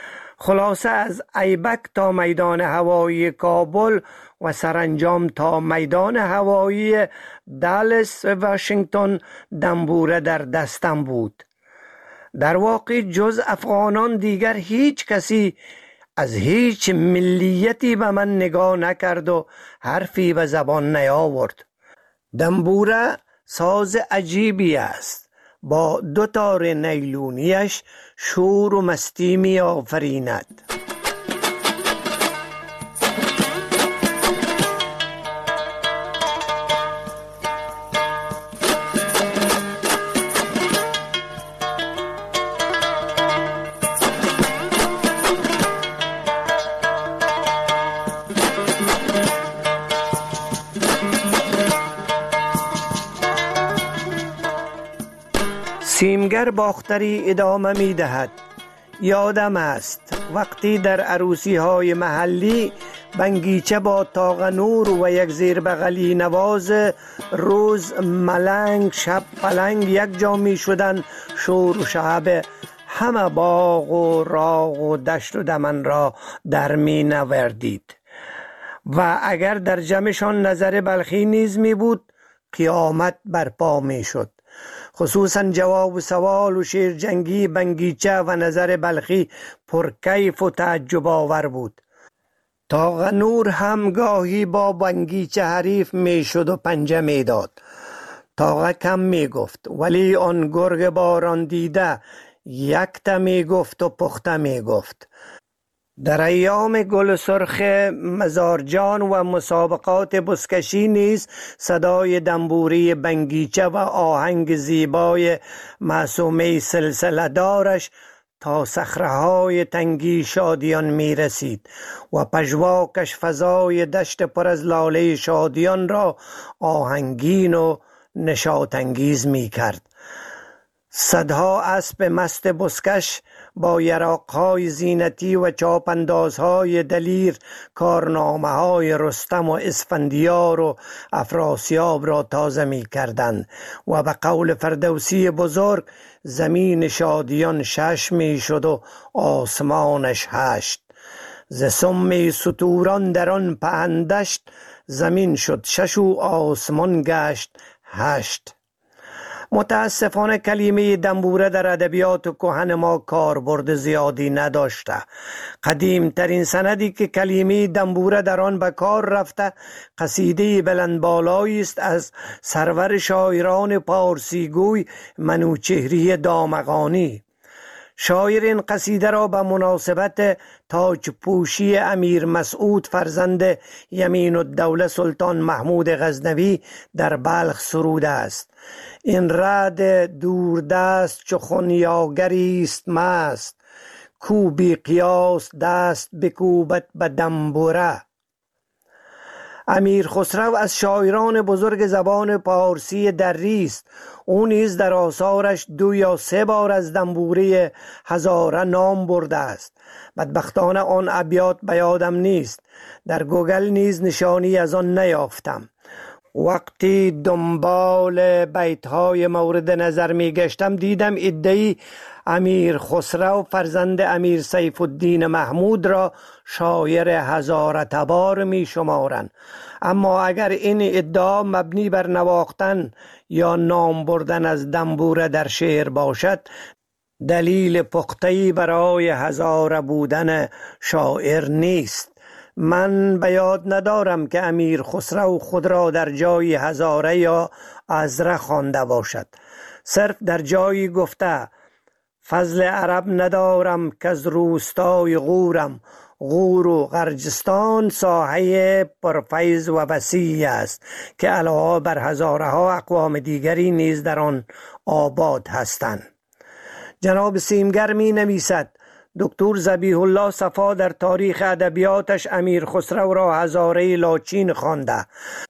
خلاصه از ایبک تا میدان هوایی کابل و سرانجام تا میدان هوایی دالاس و واشنگتن دنبوره در دستم بود. در واقع جز افغانان دیگر هیچ کسی از هیچ ملیتی به من نگاه نکرد و حرفی به زبان نیاورد. دنبوره ساز عجیبی است. با دو تار نیلونیش شور و مستی می آفریند. سیمگر باختری ادامه می دهد: یادم است وقتی در عروسی های محلی بنگیچه با تاغنور و یک زیر بغلی نواز روز ملنگ شب پلنگ یک جا می شدن، شور و شعب همه باغ و راغ و دشت و دمن را در می نوردید و اگر در جمعشان نظر بلخی نیز می بود قیامت برپا می شد. خصوصا جواب و سوال و شیر جنگی بنگیچه و نظر بلخی پرکیف و تعجب آور بود. تاغنور هم گاهی با بنگیچه حریف می شد و پنجه می داد. تاغه کم می گفت ولی آن گرگ باران دیده یکتا می گفت و پخته می گفت. در ایام گل سرخ مزارجان و مسابقات بزکشی نیز صدای دنبوری بنگیچه و آهنگ زیبای معصومه سلسله دارش تا صخره‌های تنگی شادیان می رسید و پژواکش فضای دشت پر از لاله شادیان را آهنگین و نشاط‌انگیز می کرد. صدها اسب مست بزکش با یراقهای زینتی و چاپندازهای دلیر کارنامه های رستم و اسفندیار و افراسیاب را تازه می کردند و به قول فردوسی بزرگ زمین شادیان شش می شد و آسمانش هشت. ز سم ستوران در آن پهندشت، زمین شد شش و آسمان گشت هشت. متاسفانه کلمه دنبوره در ادبیات کهن ما کاربرد زیادی نداشته. قدیم ترین سندی که کلمه دنبوره در آن به کار رفته قصیده بلند بالایی است از سرور شاعران پارسیگوی منوچهری دامغانی. شاعر این قصیده را به مناسبت تاج پوشی امیر مسعود فرزند یمین الدوله سلطان محمود غزنوی در بلخ سروده است. این رد دوردست چو خنیاگری است مست، کو بی قیاس دست بکوبد به دنبوره. امیر خسرو از شاعران بزرگ زبان پارسی دری است. او نیز در آثارش دو یا سه بار از دنبوره هزاره نام برده است. بدبختانه آن ابیات به یادم نیست. در گوگل نیز نشانی از آن نیافتم. وقتی دنبال بیت‌های مورد نظر می گشتم دیدم ادعی امیر خسرو فرزند امیر سیف الدین محمود را شاعر هزاره تبار می شمارند. اما اگر این ادعا مبنی بر نواختن یا نام بردن از دنبوره در شعر باشد، دلیل پخته‌ای برای هزاره بودن شاعر نیست. من به یاد ندارم که امیر خسرو خود را در جای هزاره یا ازره خوانده باشد. صرف در جایی گفته فضل عرب ندارم که از روستای غورم، غور و غرجستان ساحه پرفیض و وسیع است که علاوه بر هزاره ها اقوام دیگری نیز در آن آباد هستند. جناب سیمگر می نویسد دکتر ذبیح الله صفا در تاریخ ادبیاتش امیر خسرو را هزاره لاچین خوانده،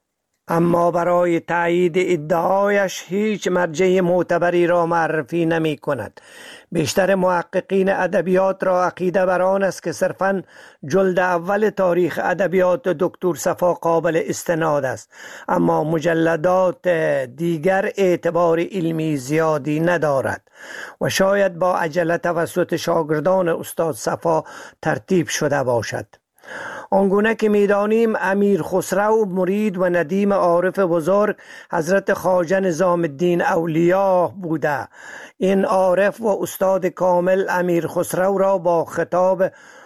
اما برای تایید ادعایش هیچ مرجع معتبری را معرفی نمی کند. بیشتر محققین ادبیات را عقیده بر آن است که صرفاً جلد اول تاریخ ادبیات دکتر صفا قابل استناد است، اما مجلدات دیگر اعتبار علمی زیادی ندارد و شاید با عجله توسط شاگردان استاد صفا ترتیب شده باشد. آنگونه که میدانیم امیر خسرو مرید و ندیم عارف بزرگ حضرت خواجه نظام الدین اولیاء بوده. این عارف و استاد کامل امیر خسرو را با خطاب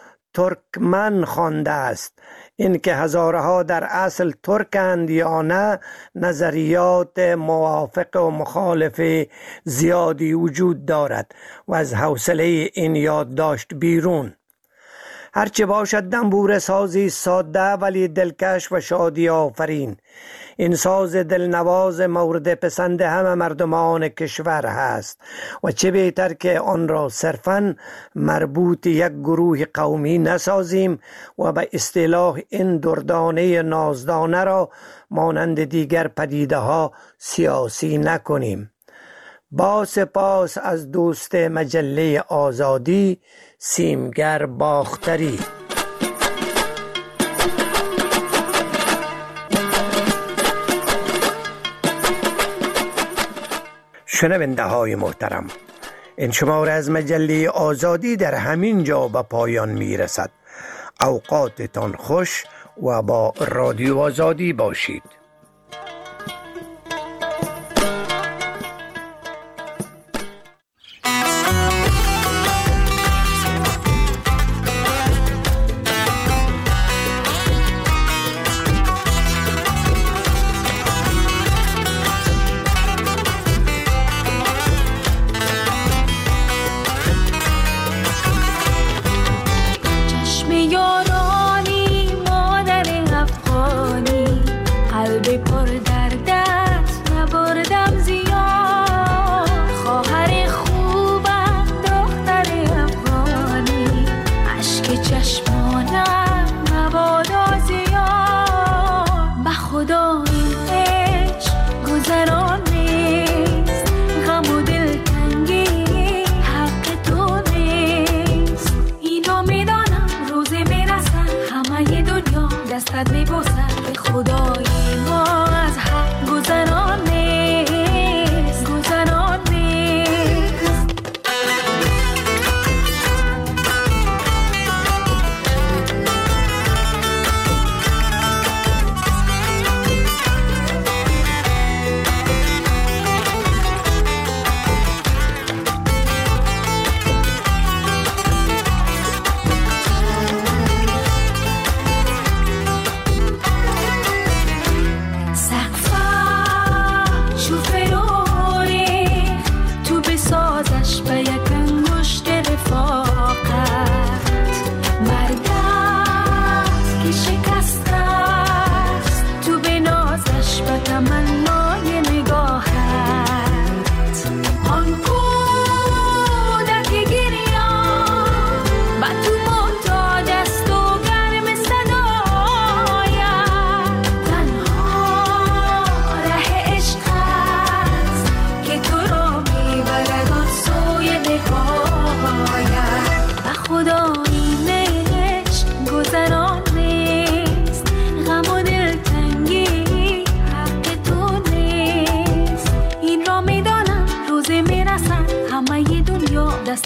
ترکمن خوانده است. این که هزاره ها در اصل ترکند یا نه، نظریات موافق و مخالف زیادی وجود دارد و از حوصله این یادداشت بیرون. هرچه باشد دنبوره سازی ساده ولی دلکش و شادی آفرین. این ساز دلنواز مورد پسند همه مردمان کشور هست و چه بهتر که آن را صرفاً مربوط یک گروه قومی نسازیم و به اصطلاح این دردانه نازدانه را مانند دیگر پدیده ها سیاسی نکنیم. با سپاس از دوست مجله آزادی، سیمگر باختری. شنونده های محترم، این شماره از مجله آزادی در همین جا به پایان می رسد. اوقاتتان خوش و با رادیو آزادی باشید.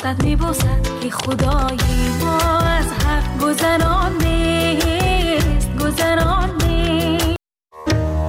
میبوسد میبوسد که خدایی ما از حق گذران نیست گذران